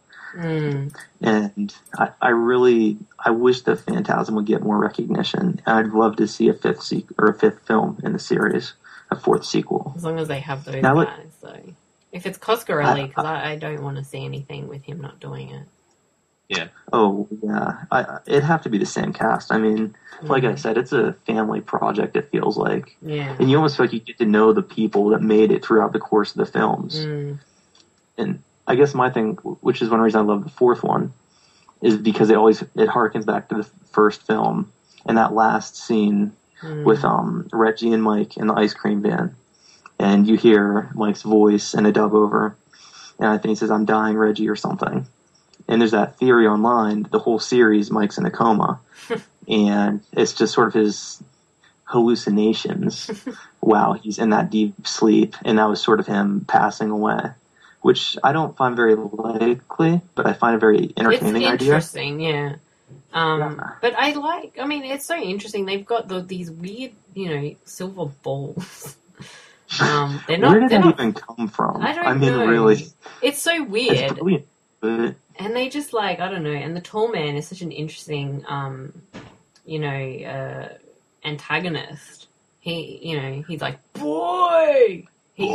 And I wish that Phantasm would get more recognition. I'd love to see a fifth film in the series, a 4th sequel. As long as they have those guys, though. If it's Coscarelli, because I don't want to see anything with him not doing it. Yeah. Oh, yeah. It'd have to be the same cast. I mean, like I said, it's a family project, it feels like. Yeah. And you almost feel like you get to know the people that made it throughout the course of the films. And I guess my thing, which is one reason I love the 4th one, is because it harkens back to the first film, and that last scene with Reggie and Mike in the ice cream van, and you hear Mike's voice in a dub over, and I think he says, "I'm dying, Reggie," or something. And there's that theory online, the whole series, Mike's in a coma, and it's just sort of his hallucinations while he's in that deep sleep, and that was sort of him passing away. Which I don't find very likely, but I find a very entertaining idea. It's interesting, yeah. But it's so interesting. They've got these weird, silver balls. They're not. Where did that even come from? I mean, know. Really. It's so weird. It's brilliant, but... And they just I don't know. And the tall man is such an interesting, antagonist. He's like, boy!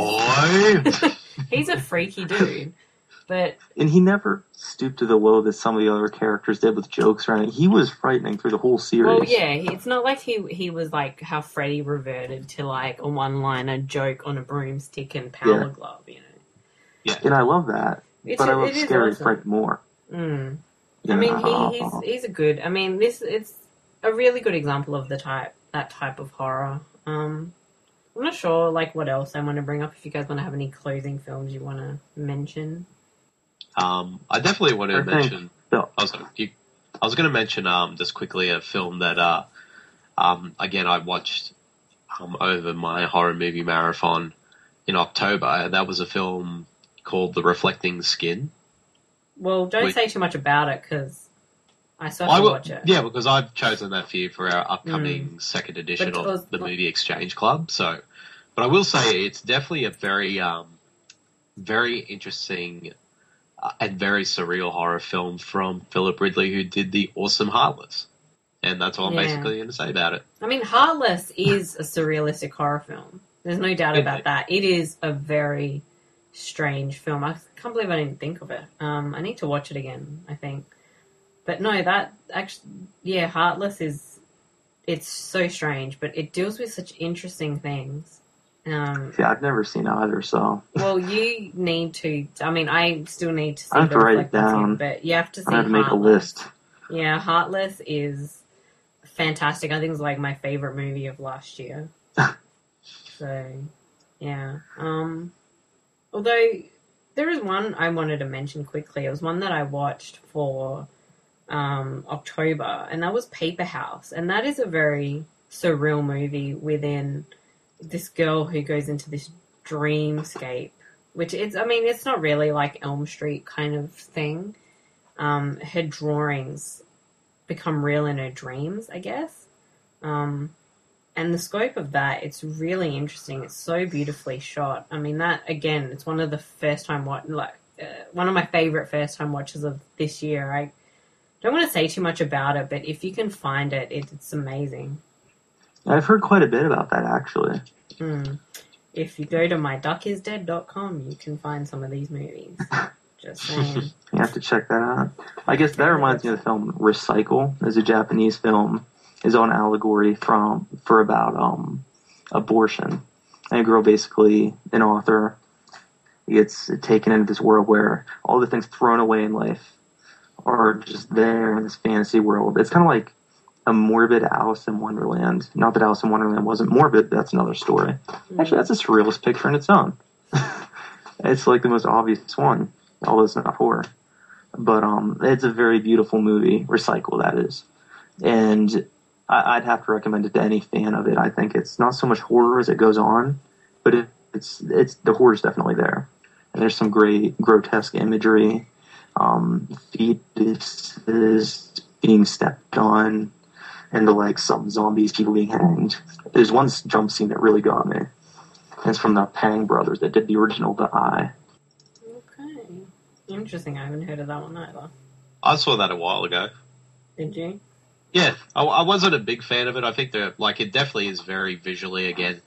He's a freaky dude. And he never stooped to the low that some of the other characters did with jokes or anything. He was frightening through the whole series. Well, yeah, it's not like he was like how Freddy reverted to like a one-liner joke on a broomstick and power glove, Yeah. And I love that. But I love Scary Freddy more. I mean, he's a good... I mean, it's a really good example of that type of horror. I'm not sure, what else I want to bring up. If you guys want to have any closing films you want to mention. I definitely want to mention... I was going to mention just quickly a film that, again, I watched over my horror movie marathon in October. That was a film called The Reflecting Skin. Well, don't say too much about it because I still I have to will, watch it. yeah, because I've chosen that for you for our upcoming second edition But of the Movie Exchange Club. So, but I will say it's definitely a very, very interesting and very surreal horror film from Philip Ridley, who did The Awesome Heartless. And that's all I'm basically going to say about it. I mean, Heartless is a surrealistic horror film. There's no doubt about that. It is a very strange film. I can't believe I didn't think of it. I need to watch it again, I think. But no, that actually, yeah, Heartless it's so strange, but it deals with such interesting things. Yeah, I've never seen either, so. Well, you need to, I mean, I still need to see I have to write it down. but you have to see I have to make a Heartless. list. Yeah, Heartless is fantastic. I think it's like my favorite movie of last year. So, yeah. Although there is one I wanted to mention quickly. It was one that I watched for October, and that was Paper House. And that is a very surreal movie within this girl who goes into this dreamscape, which it's not really like Elm Street kind of thing. Her drawings become real in her dreams, I guess. And the scope of that, it's really interesting. It's so beautifully shot. I mean, that, again, it's one of the one of my favorite first-time watches of this year. I don't want to say too much about it, but if you can find it, it's amazing. I've heard quite a bit about that, actually. If you go to myduckisdead.com, you can find some of these movies. Just saying. You have to check that out. I guess that reminds me of the film Recycle. It's a Japanese film. It's an allegory for about abortion. And a girl, basically, an author, gets taken into this world where all the things thrown away in life are just there in this fantasy world. It's kind of like a morbid Alice in Wonderland. Not that Alice in Wonderland wasn't morbid, that's another story. Actually, that's a surrealist picture in its own. It's like the most obvious one, although it's not horror. But it's a very beautiful movie, Recycle, that is. And I'd have to recommend it to any fan of it. I think it's not so much horror as it goes on, but it's the horror's definitely there. And there's some great grotesque imagery, fetuses being stepped on, and like some zombies, people being hanged. There's one jump scene that really got me. And it's from the Pang brothers that did the original The Eye. Okay. Interesting. I haven't heard of that one either. I saw that a while ago. Did you? Yeah, I wasn't a big fan of it. I think it definitely is very visually, again,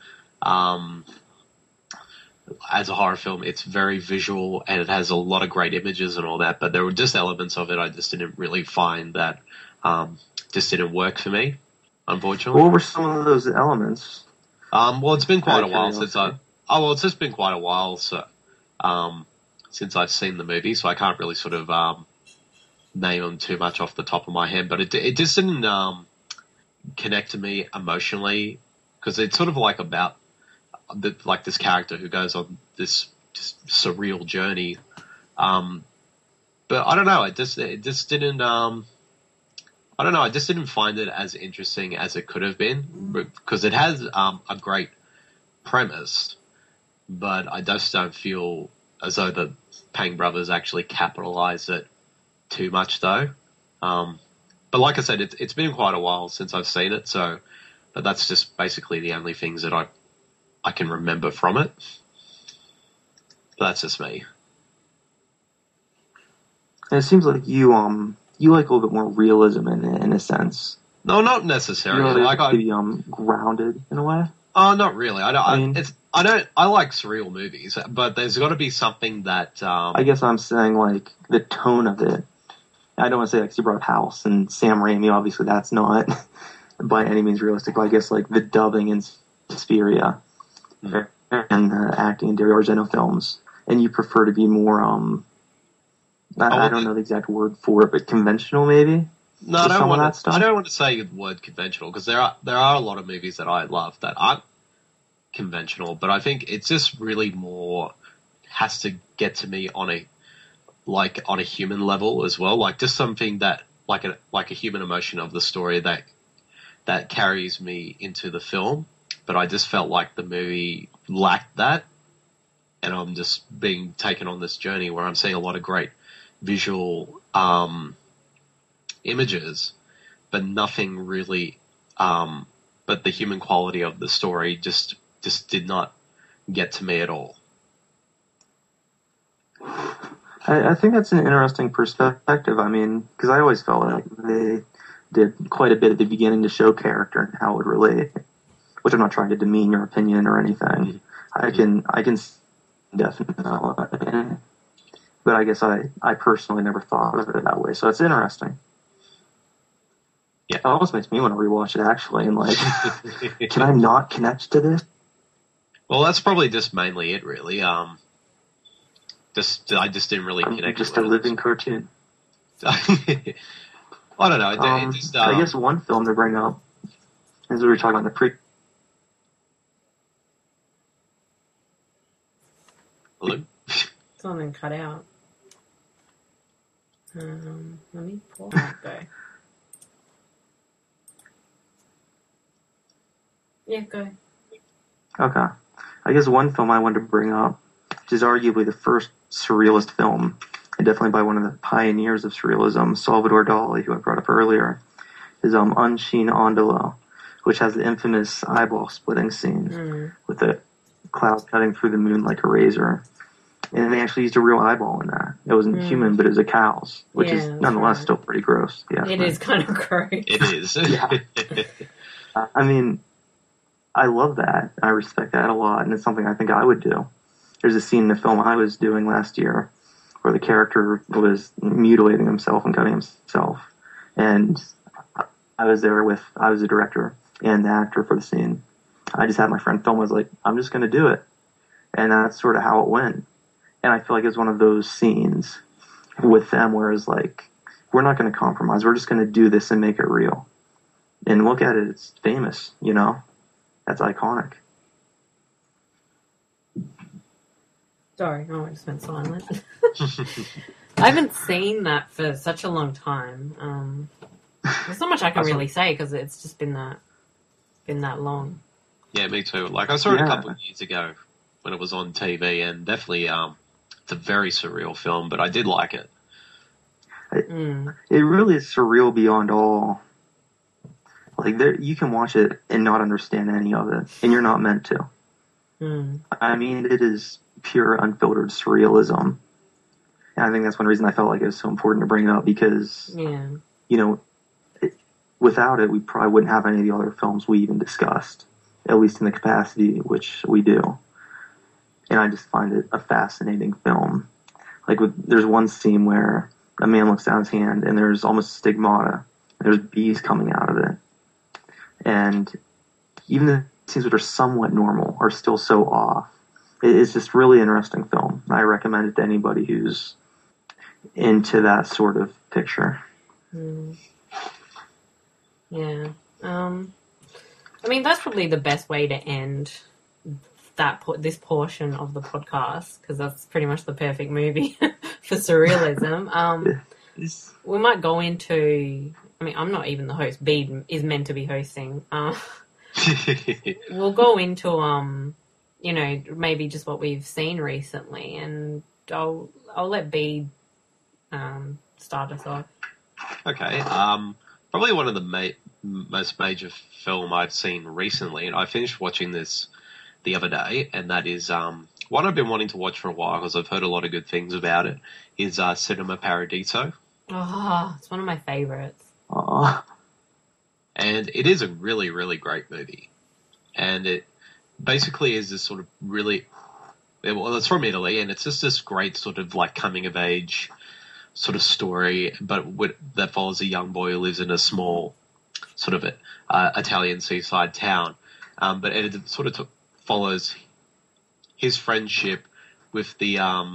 as a horror film, it's very visual and it has a lot of great images and all that, but there were just elements of it I just didn't really find that just didn't work for me, unfortunately. What were some of those elements? Well, it's been quite a while since it's just been quite a while since I've seen the movie, so I can't really sort of name them too much off the top of my head, but it just didn't connect to me emotionally, because it's sort of like about this character who goes on this just surreal journey. But I don't know, it just didn't I don't know, I just didn't find it as interesting as it could have been, because it has a great premise, but I just don't feel as though the Pang brothers actually capitalized it too much, though. But like I said, it's been quite a while since I've seen it, but that's just basically the only things that I can remember from it. But that's just me. And it seems like you like a little bit more realism in a sense. No, not necessarily. You like to be grounded in a way. Oh, not really. I like surreal movies, but there's got to be something that. I guess I'm saying like the tone of it. I don't want to say like you brought up House and Sam Raimi. Obviously, that's not by any means realistic. But I guess like the dubbing in Suspiria and the acting in Dario Argento films, and you prefer to be more I don't know the exact word for it, but conventional maybe. No, I don't want to say the word conventional, because there are a lot of movies that I love that aren't conventional, but I think it's just really more has to get to me on a human level as well, like just something that like a human emotion of the story that carries me into the film. But I just felt like the movie lacked that. and I'm just being taken on this journey where I'm seeing a lot of great visual images, but nothing really. But the human quality of the story just did not get to me at all. I think that's an interesting perspective. I mean, because I always felt like they did quite a bit at the beginning to show character and how it would relate, which I'm not trying to demean your opinion or anything. I can definitely, but I guess I personally never thought of it that way. So it's interesting. Yeah. It almost makes me want to rewatch it actually, and like, can I not connect to this? Well, that's probably just mainly it, really. I just didn't really I'm connect. just a living cartoon. I don't know. It just, I guess one film to bring up is we were talking about the Hello? Something cut out. Let me pause. Go. Yeah, go. Okay. I guess one film I wanted to bring up, which is arguably the first surrealist film, and definitely by one of the pioneers of surrealism, Salvador Dali, who I brought up earlier, is Un Chien Andalou, which has the infamous eyeball splitting scene with the cloud cutting through the moon like a razor. And they actually used a real eyeball in that. It wasn't human, but it was a cow's, which is nonetheless still pretty gross. Yeah, it is kind of gross. It is. Yeah. I mean, I love that. I respect that a lot, and it's something I think I would do. There's a scene in the film I was doing last year where the character was mutilating himself and cutting himself. And I was the director and the actor for the scene. I just had my friend film. I was like, I'm just going to do it. And that's sort of how it went. And I feel like it's one of those scenes with them where it's like, we're not going to compromise. We're just going to do this and make it real. And look at it. It's famous, you know? That's iconic. Sorry, I just went silent. I haven't seen that for such a long time. There's not much I can really say because it's just been that long. Yeah, me too. Like, I saw it a couple of years ago when it was on TV, and definitely it's a very surreal film, but I did like it. It really is surreal beyond all. Like, you can watch it and not understand any of it, and you're not meant to. I mean, it is pure, unfiltered surrealism. And I think that's one reason I felt like it was so important to bring up, because, you know, without it, we probably wouldn't have any of the other films we even discussed, at least in the capacity which we do. And I just find it a fascinating film. Like, there's one scene where a man looks down his hand, and there's almost stigmata. There's bees coming out of it. And even the scenes which are somewhat normal are still so off. It's just really interesting film. I recommend it to anybody who's into that sort of picture. Yeah. I mean, that's probably the best way to end this portion of the podcast, because that's pretty much the perfect movie for surrealism. We might go into... I mean, I'm not even the host. Bede is meant to be hosting. We'll go into, you know, maybe just what we've seen recently, and I'll let Bede start us off. Okay. Probably one of the most major film I've seen recently, and I finished watching this the other day, and that is one I've been wanting to watch for a while because I've heard a lot of good things about it, is Cinema Paradiso. Oh, it's one of my favorites. And it is a really, really great movie. And it basically is this sort of really... Well, it's from Italy, and it's just this great sort of like coming-of-age sort of story, but that follows a young boy who lives in a small sort of Italian seaside town. But it sort of follows his friendship with the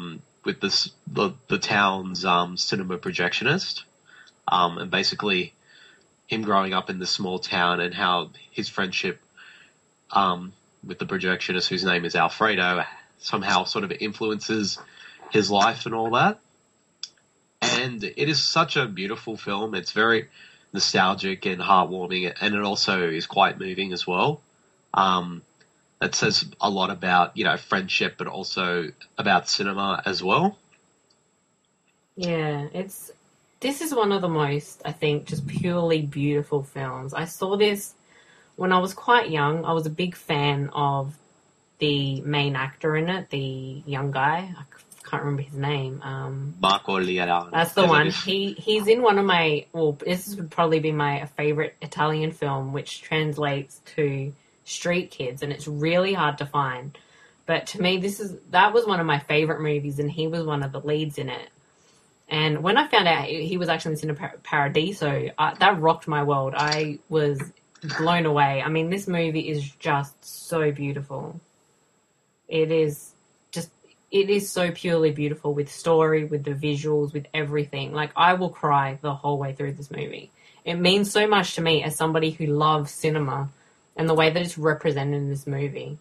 town's cinema projectionist, and basically him growing up in this small town and how his friendship with the projectionist, whose name is Alfredo, somehow sort of influences his life and all that. And it is such a beautiful film. It's very nostalgic and heartwarming, and it also is quite moving as well. that says a lot about, friendship, but also about cinema as well. Yeah, this is one of the most, I think, just purely beautiful films. I saw this when I was quite young. I was a big fan of the main actor in it, the young guy. I can't remember his name. Marco Liara. That's the one. He's in one of my, this would probably be my favorite Italian film, which translates to Street Kids, and it's really hard to find. But to me, that was one of my favorite movies, and he was one of the leads in it. And when I found out he was actually in Cinema Paradiso, that rocked my world. I was blown away. I mean, this movie is just so beautiful. It is so purely beautiful, with story, with the visuals, with everything. Like, I will cry the whole way through this movie. It means so much to me as somebody who loves cinema, and the way that it's represented in this movie.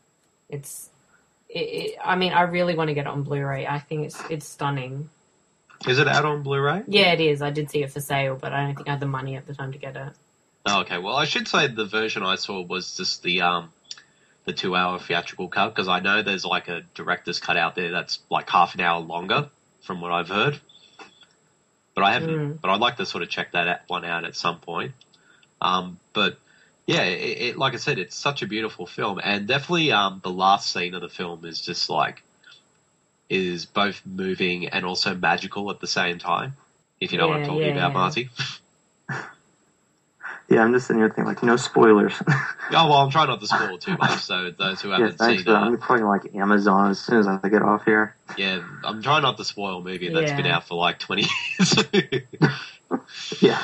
I mean, I really want to get it on Blu-ray. I think it's stunning. Is it out on Blu-ray? Yeah, it is. I did see it for sale, but I don't think I had the money at the time to get it. Oh, okay. Well, I should say the version I saw was just the 2-hour theatrical cut, because I know there's like a director's cut out there that's like half an hour longer, from what I've heard. But I haven't. But I'd like to sort of check that one out at some point. But yeah, it like I said, it's such a beautiful film, and definitely the last scene of the film is just is both moving and also magical at the same time. If you know what I'm talking about, Marty. Yeah, I'm just sitting here thinking, no spoilers. Oh, well, I'm trying not to spoil too much, so those who haven't seen it. I'm probably Amazon as soon as I get off here. Yeah, I'm trying not to spoil a movie that's been out for 20 years. Yeah.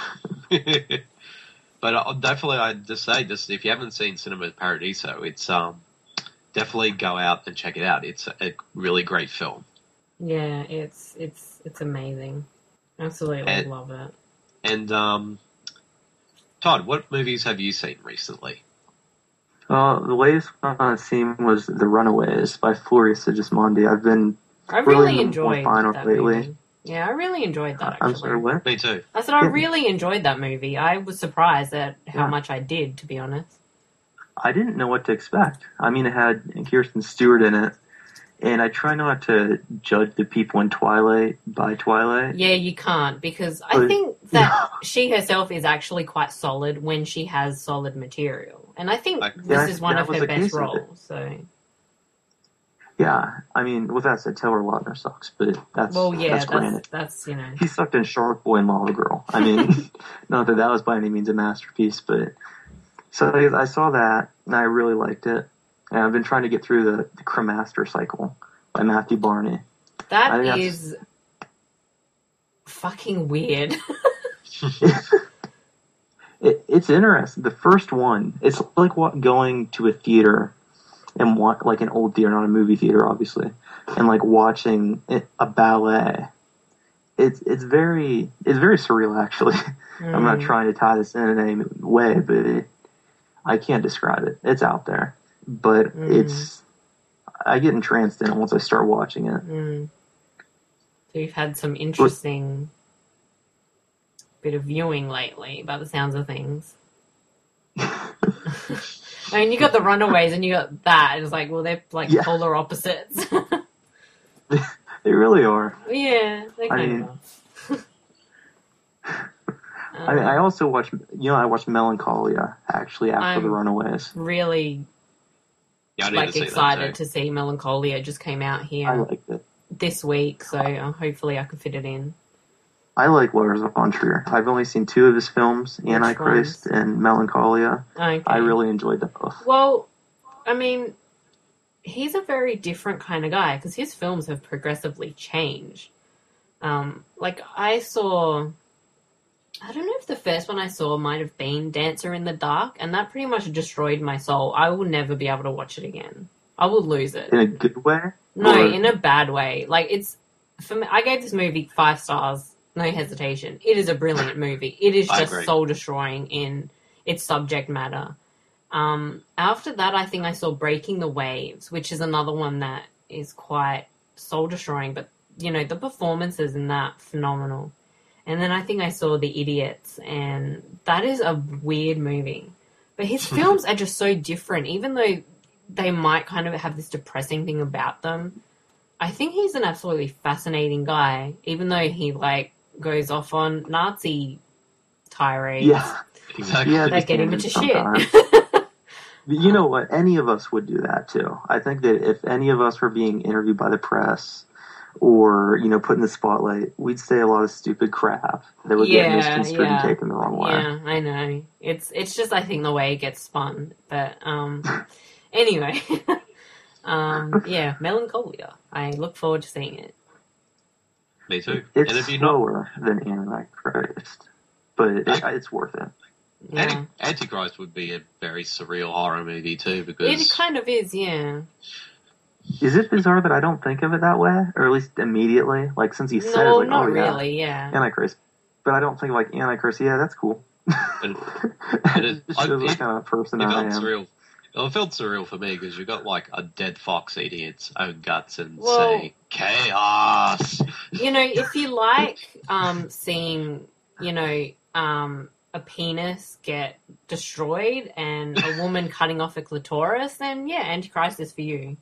But definitely, I'd just say, if you haven't seen Cinema Paradiso, it's definitely go out and check it out. It's a really great film. Yeah, it's amazing. Absolutely love it. And Todd, what movies have you seen recently? The latest one I've seen was The Runaways by Floria Sigismondi. I really enjoyed that lately. movie. Yeah, I really enjoyed that, actually. I'm sorry, what? Me too. I said I really enjoyed that movie. I was surprised at how much I did, to be honest. I didn't know what to expect. I mean, it had Kirsten Stewart in it, and I try not to judge the people in Twilight by Twilight. Yeah, you can't, because I think that she herself is actually quite solid when she has solid material. And I think this is one of her best roles, so... Yeah, I mean, with that said, Taylor Lautner sucks, but that's granted. That's he sucked in Shark Boy and Lava Girl. I mean, not that was by any means a masterpiece, but... So I saw that, and I really liked it. And I've been trying to get through the Cremaster cycle by Matthew Barney. That is fucking weird. It's interesting. The first one, it's like going to a theater and like an old theater, not a movie theater, obviously, and like watching a ballet. It's very surreal, actually. I'm not trying to tie this in any way, but I can't describe it. It's out there, but I get entranced in it once I start watching it. So you've had some interesting bit of viewing lately, by the sounds of things. I mean, you got The Runaways and you got that. It's like, well, they're like polar opposites. They really are. Yeah, they kind of are. I also watched, I watched Melancholia, actually, after The Runaways. Really excited to see Melancholia. It just came out here. I liked it. This week, so hopefully I can fit it in. I like Lars von Trier. I've only seen 2 of his films, Antichrist and Melancholia. Okay. I really enjoyed them both. Well, I mean, he's a very different kind of guy, because his films have progressively changed. I don't know if the first one I saw might have been Dancer in the Dark, and that pretty much destroyed my soul. I will never be able to watch it again. I will lose it. In a good way? No, in a bad way. For me, I gave this movie 5 stars, no hesitation. It is a brilliant movie. It is just soul-destroying in its subject matter. After that, I think I saw Breaking the Waves, which is another one that is quite soul-destroying, but, the performances in that, phenomenal. And then I think I saw The Idiots, and that is a weird movie. But his films are just so different, even though they might kind of have this depressing thing about them. I think he's an absolutely fascinating guy, even though he, like, goes off on Nazi tirades. Yeah. Exactly. Yeah, That get him into sometimes. shit. You know what? Any of us would do that too. I think that if any of us were being interviewed by the press or, put in the spotlight, we'd say a lot of stupid crap that would get misconstrued and taken the wrong way. Yeah, I know. It's just, I think, the way it gets spun. But, anyway. Yeah, Melancholia. I look forward to seeing it. Me too. It's and if you're not, slower than Antichrist, but it's worth it. Yeah. Antichrist would be a very surreal horror movie too, because It kind of is, yeah. Is it bizarre that I don't think of it that way? Or at least immediately? Like, since he said it, No, like, not oh, yeah, really, yeah. Antichrist. But I don't think, like, Antichrist, yeah, that's cool. And It just shows what kind of person it I felt am. surreal. Well, it felt surreal for me because you got like a dead fox eating its own guts and Well- say chaos. If you like seeing, a penis get destroyed and a woman cutting off a clitoris, then yeah, Antichrist is for you.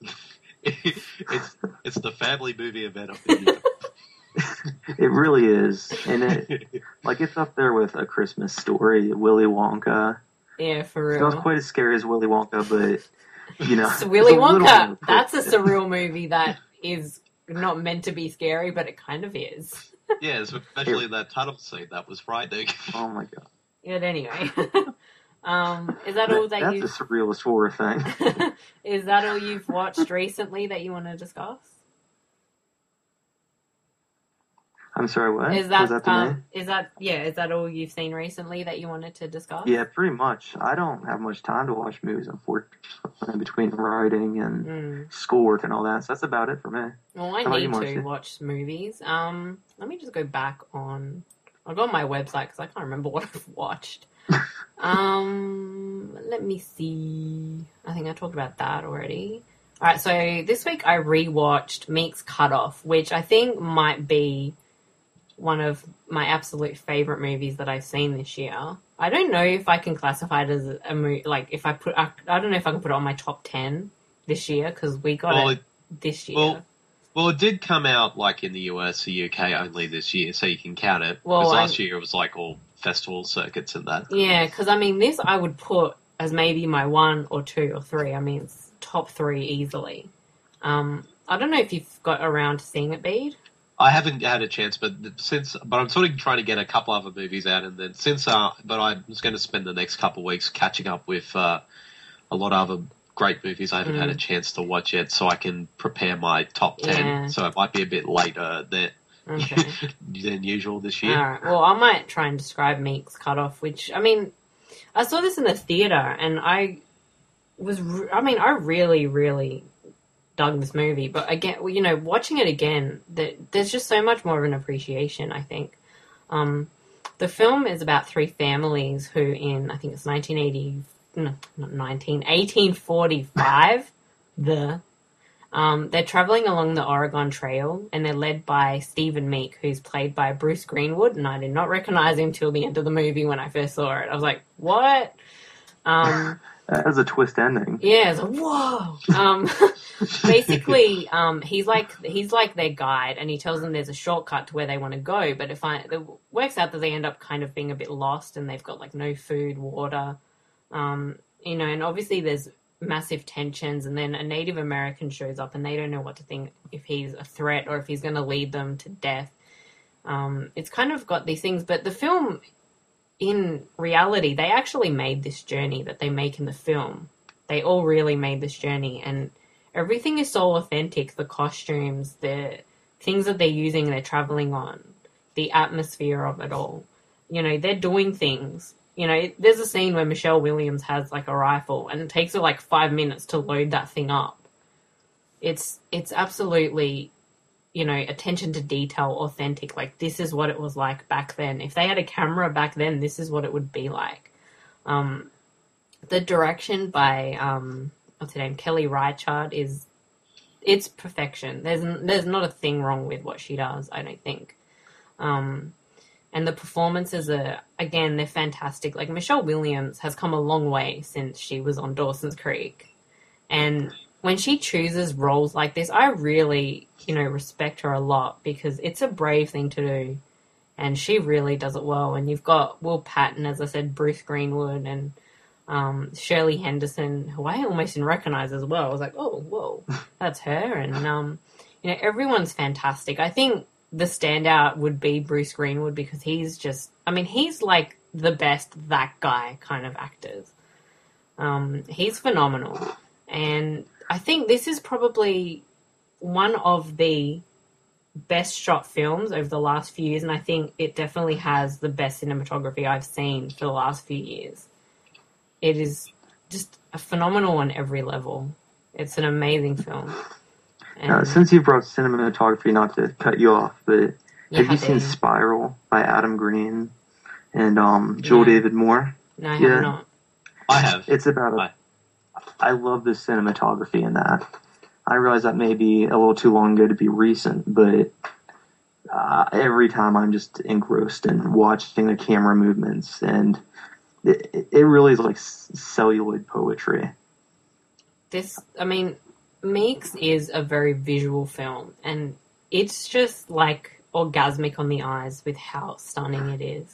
It's the family movie event of the year. It really is. And it's up there with A Christmas Story, Willy Wonka. Yeah, for It's real. not quite as scary as Willy Wonka, but, It's Willy it's a little Wonka. bit That's a surreal movie that is not meant to be scary, but it kind of is. Yeah, especially that tunnel scene. That was frightening. Oh my god. But anyway, is that all that That's you? a surrealist horror thing. Is that all you've watched recently that you want to discuss? I'm sorry, what? Is that Was that to me? is that all you've seen recently that you wanted to discuss? Yeah, pretty much. I don't have much time to watch movies, unfortunately, between writing and schoolwork and all that. So that's about it for me. Well, I How about you, need to Marcy? watch movies. Let me just go back on. I'll go on my website because I can't remember what I've watched. Let me see. I think I talked about that already. All right, so this week I rewatched Meek's Cutoff, which I think might be one of my absolute favorite movies that I've seen this year. I don't know if I can classify it as a movie. Like, if I don't know if I can put it on my top 10 this year because we got it this year. Well, it did come out like in the US, the UK only this year, so you can count it. Well, because last year it was like all festival circuits and that. Yeah, because I mean, this I would put as maybe my 1 or 2 or 3. I mean, it's top 3 easily. I don't know if you've got around to seeing it, Bede. I haven't had a chance, but I'm sort of trying to get a couple other movies out, and then but I was going to spend the next couple of weeks catching up with a lot of other great movies I haven't had a chance to watch yet, so I can prepare my top 10. Yeah. So it might be a bit later than usual this year. All right. Well, I might try and describe Meek's Cutoff, which, I mean, I saw this in the theater, and I really, really dug this movie. But again, watching it again, there's just so much more of an appreciation, I think. The film is about 3 families who in, I think it's 1845, they're traveling along the Oregon Trail, and they're led by Stephen Meek, who's played by Bruce Greenwood, and I did not recognize him till the end of the movie when I first saw it. I was like, what? That has a twist ending. Yeah, it's like, whoa. Basically, he's like their guide, and he tells them there's a shortcut to where they want to go, but it works out that they end up kind of being a bit lost, and they've got like no food, water, and obviously there's massive tensions, and then a Native American shows up, and they don't know what to think, if he's a threat or if he's going to lead them to death. It's kind of got these things, but the film, in reality, they actually made this journey that they make in the film. They all really made this journey, and everything is so authentic. The costumes, the things that they're using, they're traveling on, the atmosphere of it all. They're doing things. There's a scene where Michelle Williams has like a rifle, and it takes her like 5 minutes to load that thing up. It's absolutely, attention to detail, authentic. Like, this is what it was like back then. If they had a camera back then, this is what it would be like. The direction by, what's her name? Kelly Reichardt it's perfection. There's not a thing wrong with what she does, I don't think. And the performances again, they're fantastic. Like, Michelle Williams has come a long way since she was on Dawson's Creek. And when she chooses roles like this, I really, respect her a lot because it's a brave thing to do. And she really does it well. And you've got Will Patton, as I said, Bruce Greenwood, and Shirley Henderson, who I almost didn't recognize as well. I was like, oh, whoa, that's her. And, everyone's fantastic. I think the standout would be Bruce Greenwood because he's like the best that guy kind of actors. He's phenomenal. And I think this is probably one of the best shot films over the last few years, and I think it definitely has the best cinematography I've seen for the last few years. It is just a phenomenal on every level. It's an amazing film. And since you brought cinematography, not to cut you off, but have you seen Spiral by Adam Green and Joel David Moore? No, I have not. I have. It's about I love the cinematography in that. I realize that may be a little too long ago to be recent, but every time I'm just engrossed in watching the camera movements, and it really is like celluloid poetry. Meeks is a very visual film, and it's just like orgasmic on the eyes with how stunning it is.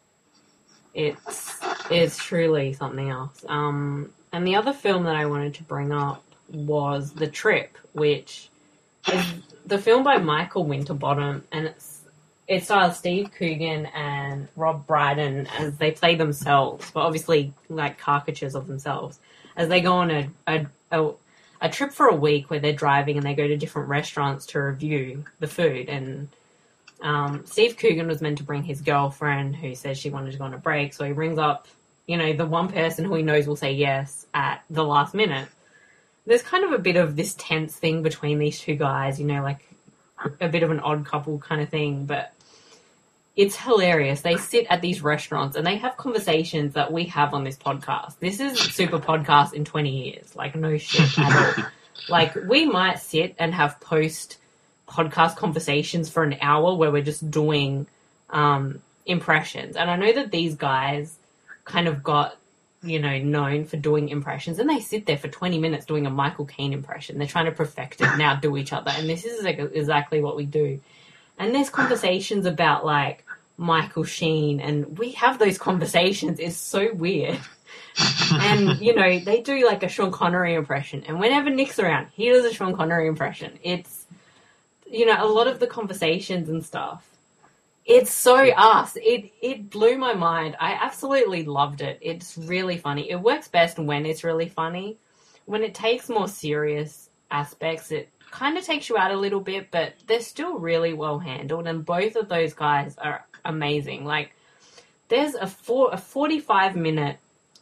It's truly something else. And the other film that I wanted to bring up was The Trip, which is the film by Michael Winterbottom, and it stars Steve Coogan and Rob Brydon as they play themselves, but obviously like caricatures of themselves, as they go on a trip for a week where they're driving and they go to different restaurants to review the food. And Steve Coogan was meant to bring his girlfriend who says she wanted to go on a break, so he rings up, the one person who he knows will say yes at the last minute. There's kind of a bit of this tense thing between these two guys, like a bit of an odd couple kind of thing, but it's hilarious. They sit at these restaurants and they have conversations that we have on this podcast. This is Super Podcast in 20 years. Like, no shit at all. Like, we might sit and have post-podcast conversations for an hour where we're just doing impressions. And I know that these guys kind of got known for doing impressions, and they sit there for 20 minutes doing a Michael Caine impression. They're trying to perfect it and outdo each other, and this is exactly what we do. And there's conversations about like Michael Sheen, and we have those conversations. It's so weird. And they do like a Sean Connery impression, and whenever Nick's around, he does a Sean Connery impression. It's a lot of the conversations and stuff, it's so us. It blew my mind. I absolutely loved it. It's really funny. It works best when it's really funny. When it takes more serious aspects, it kind of takes you out a little bit, but they're still really well handled, and both of those guys are amazing. Like, there's a 45-minute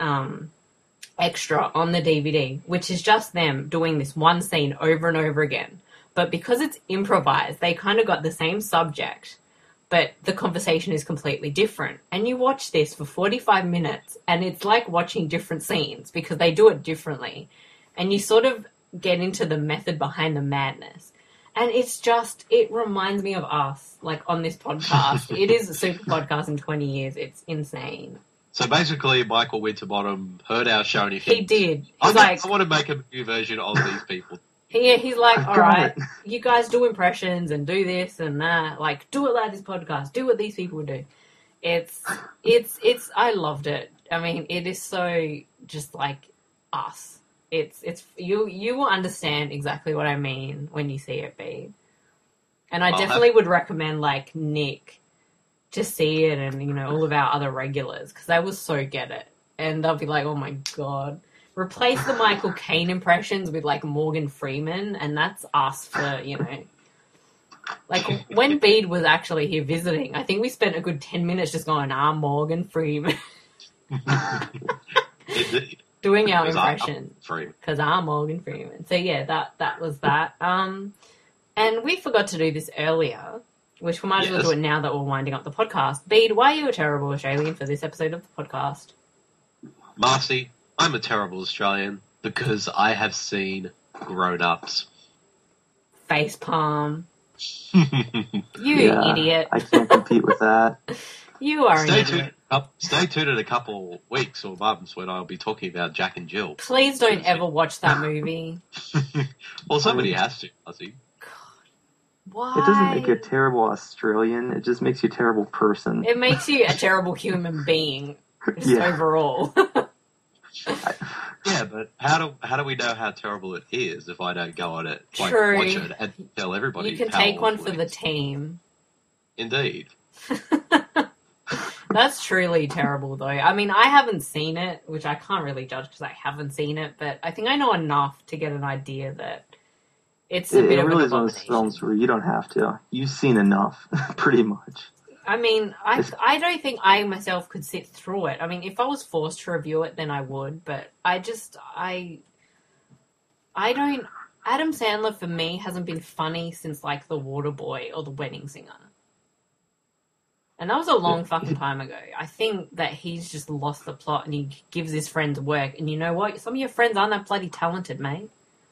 extra on the DVD, which is just them doing this one scene over and over again. But because it's improvised, they kind of got the same subject, but the conversation is completely different. And you watch this for 45 minutes, and it's like watching different scenes because they do it differently. And you sort of get into the method behind the madness. And it reminds me of us, like, on this podcast. It is a Super Podcast in 20 years. It's insane. So basically, Michael Winterbottom heard our show and he did. I want to make a new version of these people. He's like, all right, you guys do impressions and do this and that. Like, do it like this podcast. Do what these people do. It's. I loved it. I mean, it is so just like us. You will understand exactly what I mean when you see it, babe. And I definitely would recommend like Nick to see it, and all of our other regulars, because they will so get it, and they'll be like, oh my god. Replace the Michael Caine impressions with, like, Morgan Freeman, and that's us for, Like, when Bede was actually here visiting, I think we spent a good 10 minutes just going, Morgan Freeman. Doing our impression. Because I'm Morgan Freeman. So, yeah, that was that. And we forgot to do this earlier, which we might as well do it now that we're winding up the podcast. Bede, why are you a terrible Australian for this episode of the podcast? Marcy, I'm a terrible Australian because I have seen Grown Ups. Facepalm. You idiot. I can't compete with that. You are an idiot. Stay tuned. Stay tuned in a couple weeks or months when I'll be talking about Jack and Jill. Please don't ever watch that movie. Well, somebody has to, Ozzy. Why? It doesn't make you a terrible Australian. It just makes you a terrible person. It makes you a terrible human being, just Yeah. overall. Yeah, but how do we know how terrible it is if I don't go on it, like, True. watch it and tell everybody? You can how take one awful for it the is? team. Indeed. That's truly terrible, though. I mean, I haven't seen it, which I can't really judge because I haven't seen it, but I think I know enough to get an idea that it's a bit It of really an is one of those abomination. films where you don't have to. You've seen enough, pretty much. I mean, I don't think I myself could sit through it. I mean, if I was forced to review it, then I would, but I don't... Adam Sandler, for me, hasn't been funny since, like, The Waterboy or The Wedding Singer. And that was a long fucking time ago. I think that he's just lost the plot and he gives his friends work. And you know what? Some of your friends aren't that bloody talented, mate.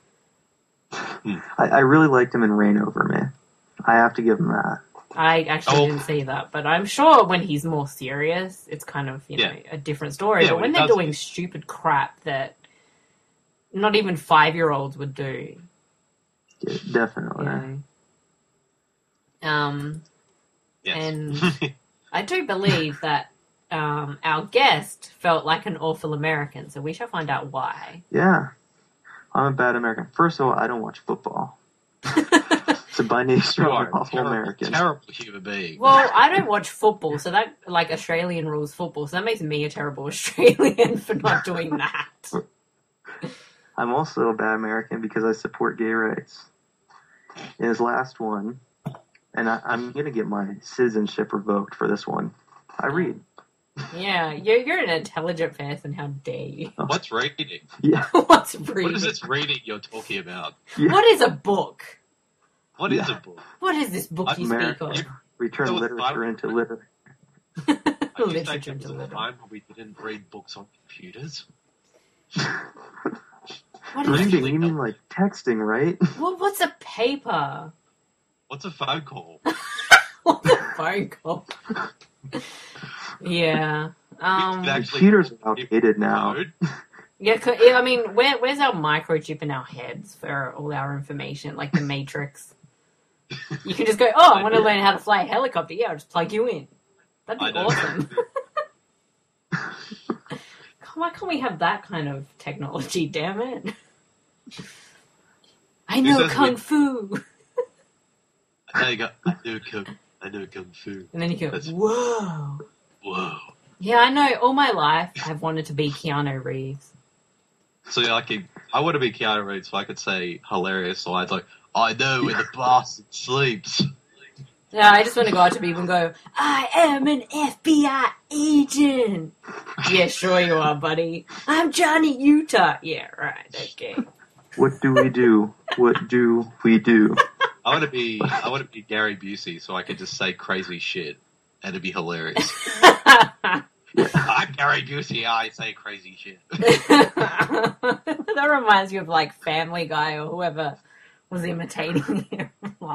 I really liked him in Reign Over Me. I have to give him that. I actually didn't see that. But I'm sure when he's more serious, it's kind of, you know, a different story. Yeah, but when when he they're does doing it. stupid crap that not even 5-year-olds would do, Yeah, definitely. you know. Yes. And I do believe that our guest felt like an awful American, so we shall find out why. Yeah. I'm a bad American. First of all, I don't watch football. So by nature, You I'm are an a awful American. terrible human being. Well, I don't watch football, so that, like, Australian rules football, so that makes me a terrible Australian for not doing that. I'm also a bad American because I support gay rights. In his last one, and I'm going to get my citizenship revoked for this one, I read. Yeah, you're an intelligent person, how dare you? What's reading? Yeah. What's What reading? is this reading you're talking about? What is a book? What is Yeah. a book? What is this book you speak of? America, return That was literature fun. into literature. I used to Literature think it into was a literature. time when we didn't read books on computers. What is Reading, you mean like texting, right? what's a paper? What's a phone call? What's a phone call? Yeah. could actually- Computers are outdated now. Code. Yeah, I mean, where's our microchip in our heads for all our information, like the Matrix? You can just go, oh, I want to learn how to fly a helicopter. Yeah, I'll just plug you in. That'd I be know. awesome. Why can't we have that kind of technology, damn it? I know says Kung we- Fu. There you go. I know kung fu. And then you go, That's- whoa. Whoa. Yeah, I know. All my life, I've wanted to be Keanu Reeves. So I want to be Keanu Reeves so I could say hilarious lines like, I know where the bastard sleeps. Yeah, I just want to go out to people and go, I am an FBI agent. Yeah, sure you are, buddy. I'm Johnny Utah. Yeah, right, okay. What do we do? What do we do? I want to be Gary Busey so I could just say crazy shit and it'd be hilarious. I'm Gary Busey, I say crazy shit. That reminds me of, like, Family Guy or whoever was imitating him.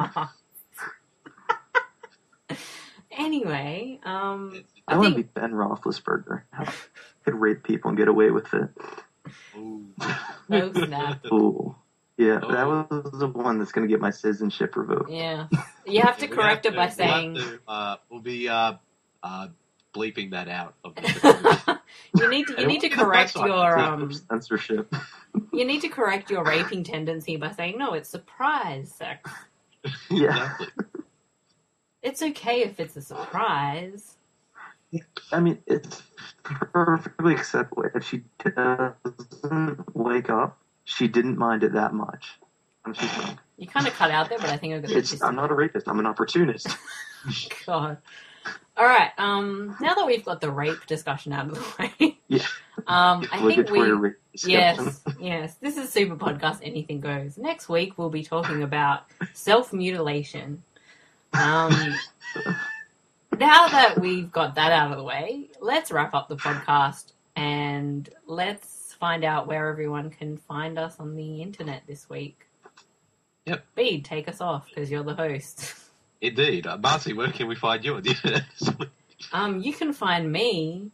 Anyway, I I want to be think... Ben Roethlisberger. I could rape people and get away with it. Ooh. Oh, snap. Ooh. Yeah, Oh. that was the one that's going to get my citizenship revoked. Yeah. You have to We correct have it by to- saying... we'll be bleeping that out of the show. you need to correct your censorship. you need to correct your raping tendency by saying no, it's surprise sex. Yeah. Exactly. It's okay if it's a surprise. I mean, it's perfectly acceptable. If she doesn't wake up, she didn't mind it that much. I'm just drunk. You kind of cut out there, but I think I got the gist I'm of not a rapist. I'm an opportunist. it. God. All right. Now that we've got the rape discussion out of the way, Yeah. I think Obligatory we. rape discussion. Yes. This is Super Podcast. Anything goes. Next week we'll be talking about self-mutilation. Now that we've got that out of the way, let's wrap up the podcast and let's find out where everyone can find us on the internet this week. Yep. Bede, take us off because you're the host. Indeed. Marcy, where can we find you on the internet this week? You can find me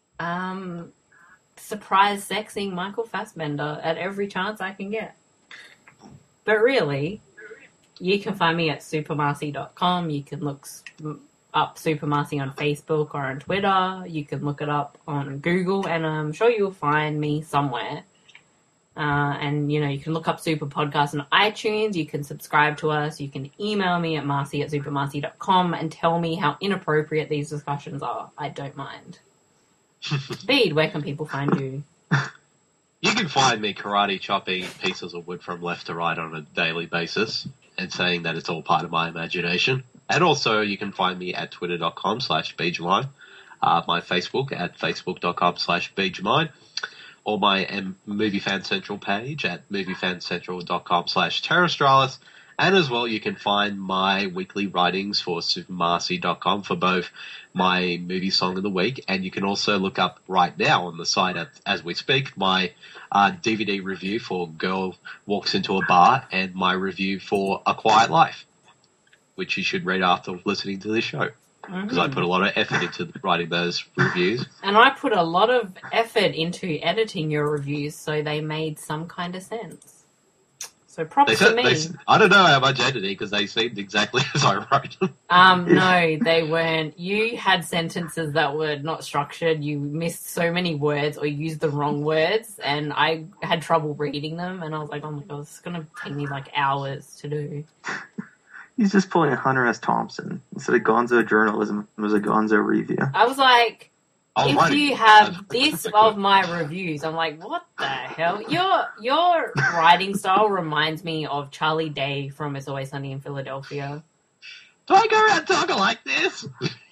surprise sexing Michael Fassbender at every chance I can get. But really, you can find me at supermarcy.com. You can look up Super Marcy on Facebook or on Twitter. You can look it up on Google, and I'm sure you'll find me somewhere. And, you know, you can look up Super Podcast on iTunes. You can subscribe to us. You can email me at marcy@supermarcy.com and tell me how inappropriate these discussions are. I don't mind. Bede, where can people find you? You can find me karate chopping pieces of wood from left to right on a daily basis and saying that it's all part of my imagination. And also you can find me at twitter.com/BedeMine, my Facebook at facebook.com/BedeMine, or my Movie Fan Central page at moviefancentral.com/TerraStralis. And as well, you can find my weekly writings for supermarcy.com for both my movie song of the week, and you can also look up right now on the site as we speak my DVD review for Girl Walks Into a Bar and my review for A Quiet Life, which you should read after listening to this show. Because I put a lot of effort into writing those reviews. And I put a lot of effort into editing your reviews so they made some kind of sense. So props to me. I don't know how much editing, because they seemed exactly as I wrote them. No, they weren't. You had sentences that were not structured. You missed so many words or used the wrong words, and I had trouble reading them, and I was like, oh my god, this is going to take me like hours to do. He's just pulling a Hunter S. Thompson. Instead of gonzo journalism, it was a gonzo review. I was like, if you have this of my reviews, I'm like, what the hell? Your writing style reminds me of Charlie Day from It's Always Sunny in Philadelphia. Do I go around talking like this?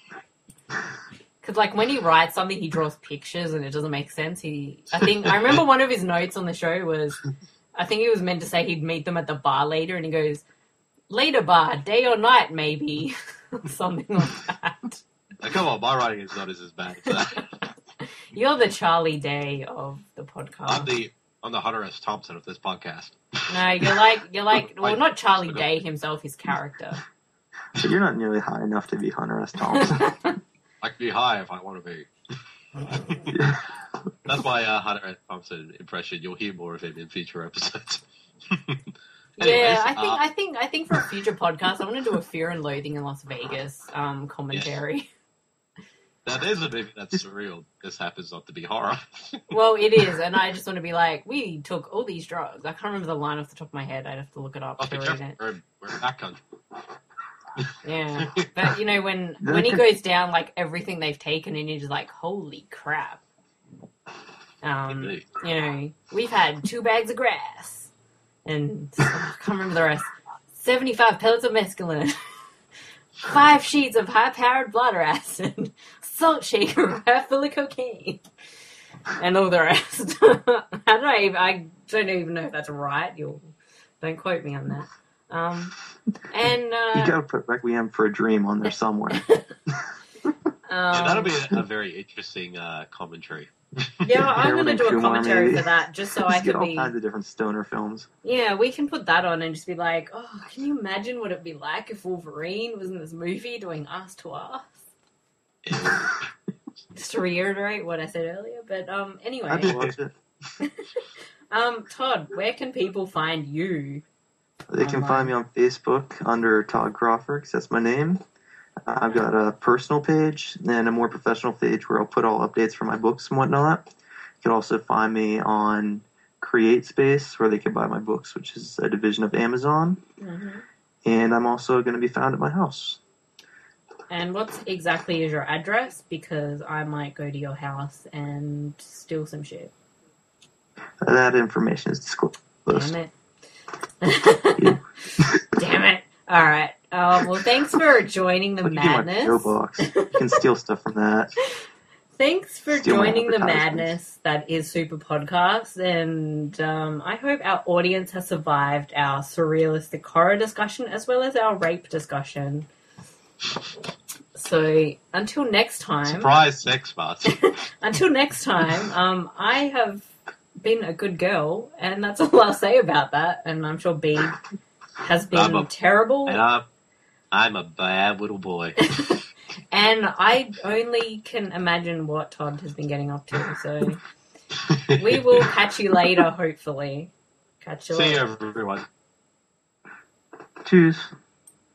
Because, like, when he writes something, he draws pictures and it doesn't make sense. I remember one of his notes on the show was, I think he was meant to say he'd meet them at the bar later, and he goes, later bar, day or night, maybe. Something like that. Now, come on, my writing is not as bad as that. You're the Charlie Day of the podcast. I'm the Hunter S. Thompson of this podcast. No, you're like, well, not Charlie Day himself, his character. But you're not nearly high enough to be Hunter S. Thompson. I can be high if I want to be. That's my Hunter S. Thompson impression. You'll hear more of him in future episodes. Anyways, I think for a future podcast, I want to do a Fear and Loathing in Las Vegas commentary. Yes. Now, there's a movie that's surreal. This happens not to be horror. Well, it is, and I just want to be like, we took all these drugs. I can't remember the line off the top of my head. I'd have to look it up to read it. We're in that country. Yeah, but you know, when he goes down, like, everything they've taken, and you're just like, holy crap. You know, we've had 2 bags of grass, and I can't remember the rest. 75 pellets of mescaline. 5 sheets of high-powered blotter acid, salt shaker full of cocaine, and all the rest. I don't even know if that's right. Don't quote me on that. And you gotta put Requiem for a Dream on there somewhere. That'll be a very interesting commentary. Yeah, I'm going to do a commentary for that, just so I can all kinds of different stoner films. Yeah, we can put that on and just be like, oh, can you imagine what it'd be like if Wolverine was in this movie doing ass to ass? Just to reiterate what I said earlier, but anyway. I did watch it. Todd, where can people find you? They can find me on Facebook under Todd Crawford, because that's my name. I've got a personal page and a more professional page where I'll put all updates for my books and whatnot. You can also find me on CreateSpace, where they can buy my books, which is a division of Amazon. Mm-hmm. And I'm also going to be found at my house. And what exactly is your address? Because I might go to your house and steal some shit. That information is disclosed. Damn it. Damn it. All right. Well, thanks for joining the madness. You can steal stuff from that. Thanks for joining the madness that is Super Podcast, and I hope our audience has survived our surrealistic horror discussion as well as our rape discussion. So, until next time... Surprise sex party. Until next time, I have been a good girl, and that's all I'll say about that, and I'm sure Bede has been terrible. And I'm a bad little boy. And I only can imagine what Todd has been getting up to. So we will catch you later, hopefully. Catch you See later. you, everyone. Cheers.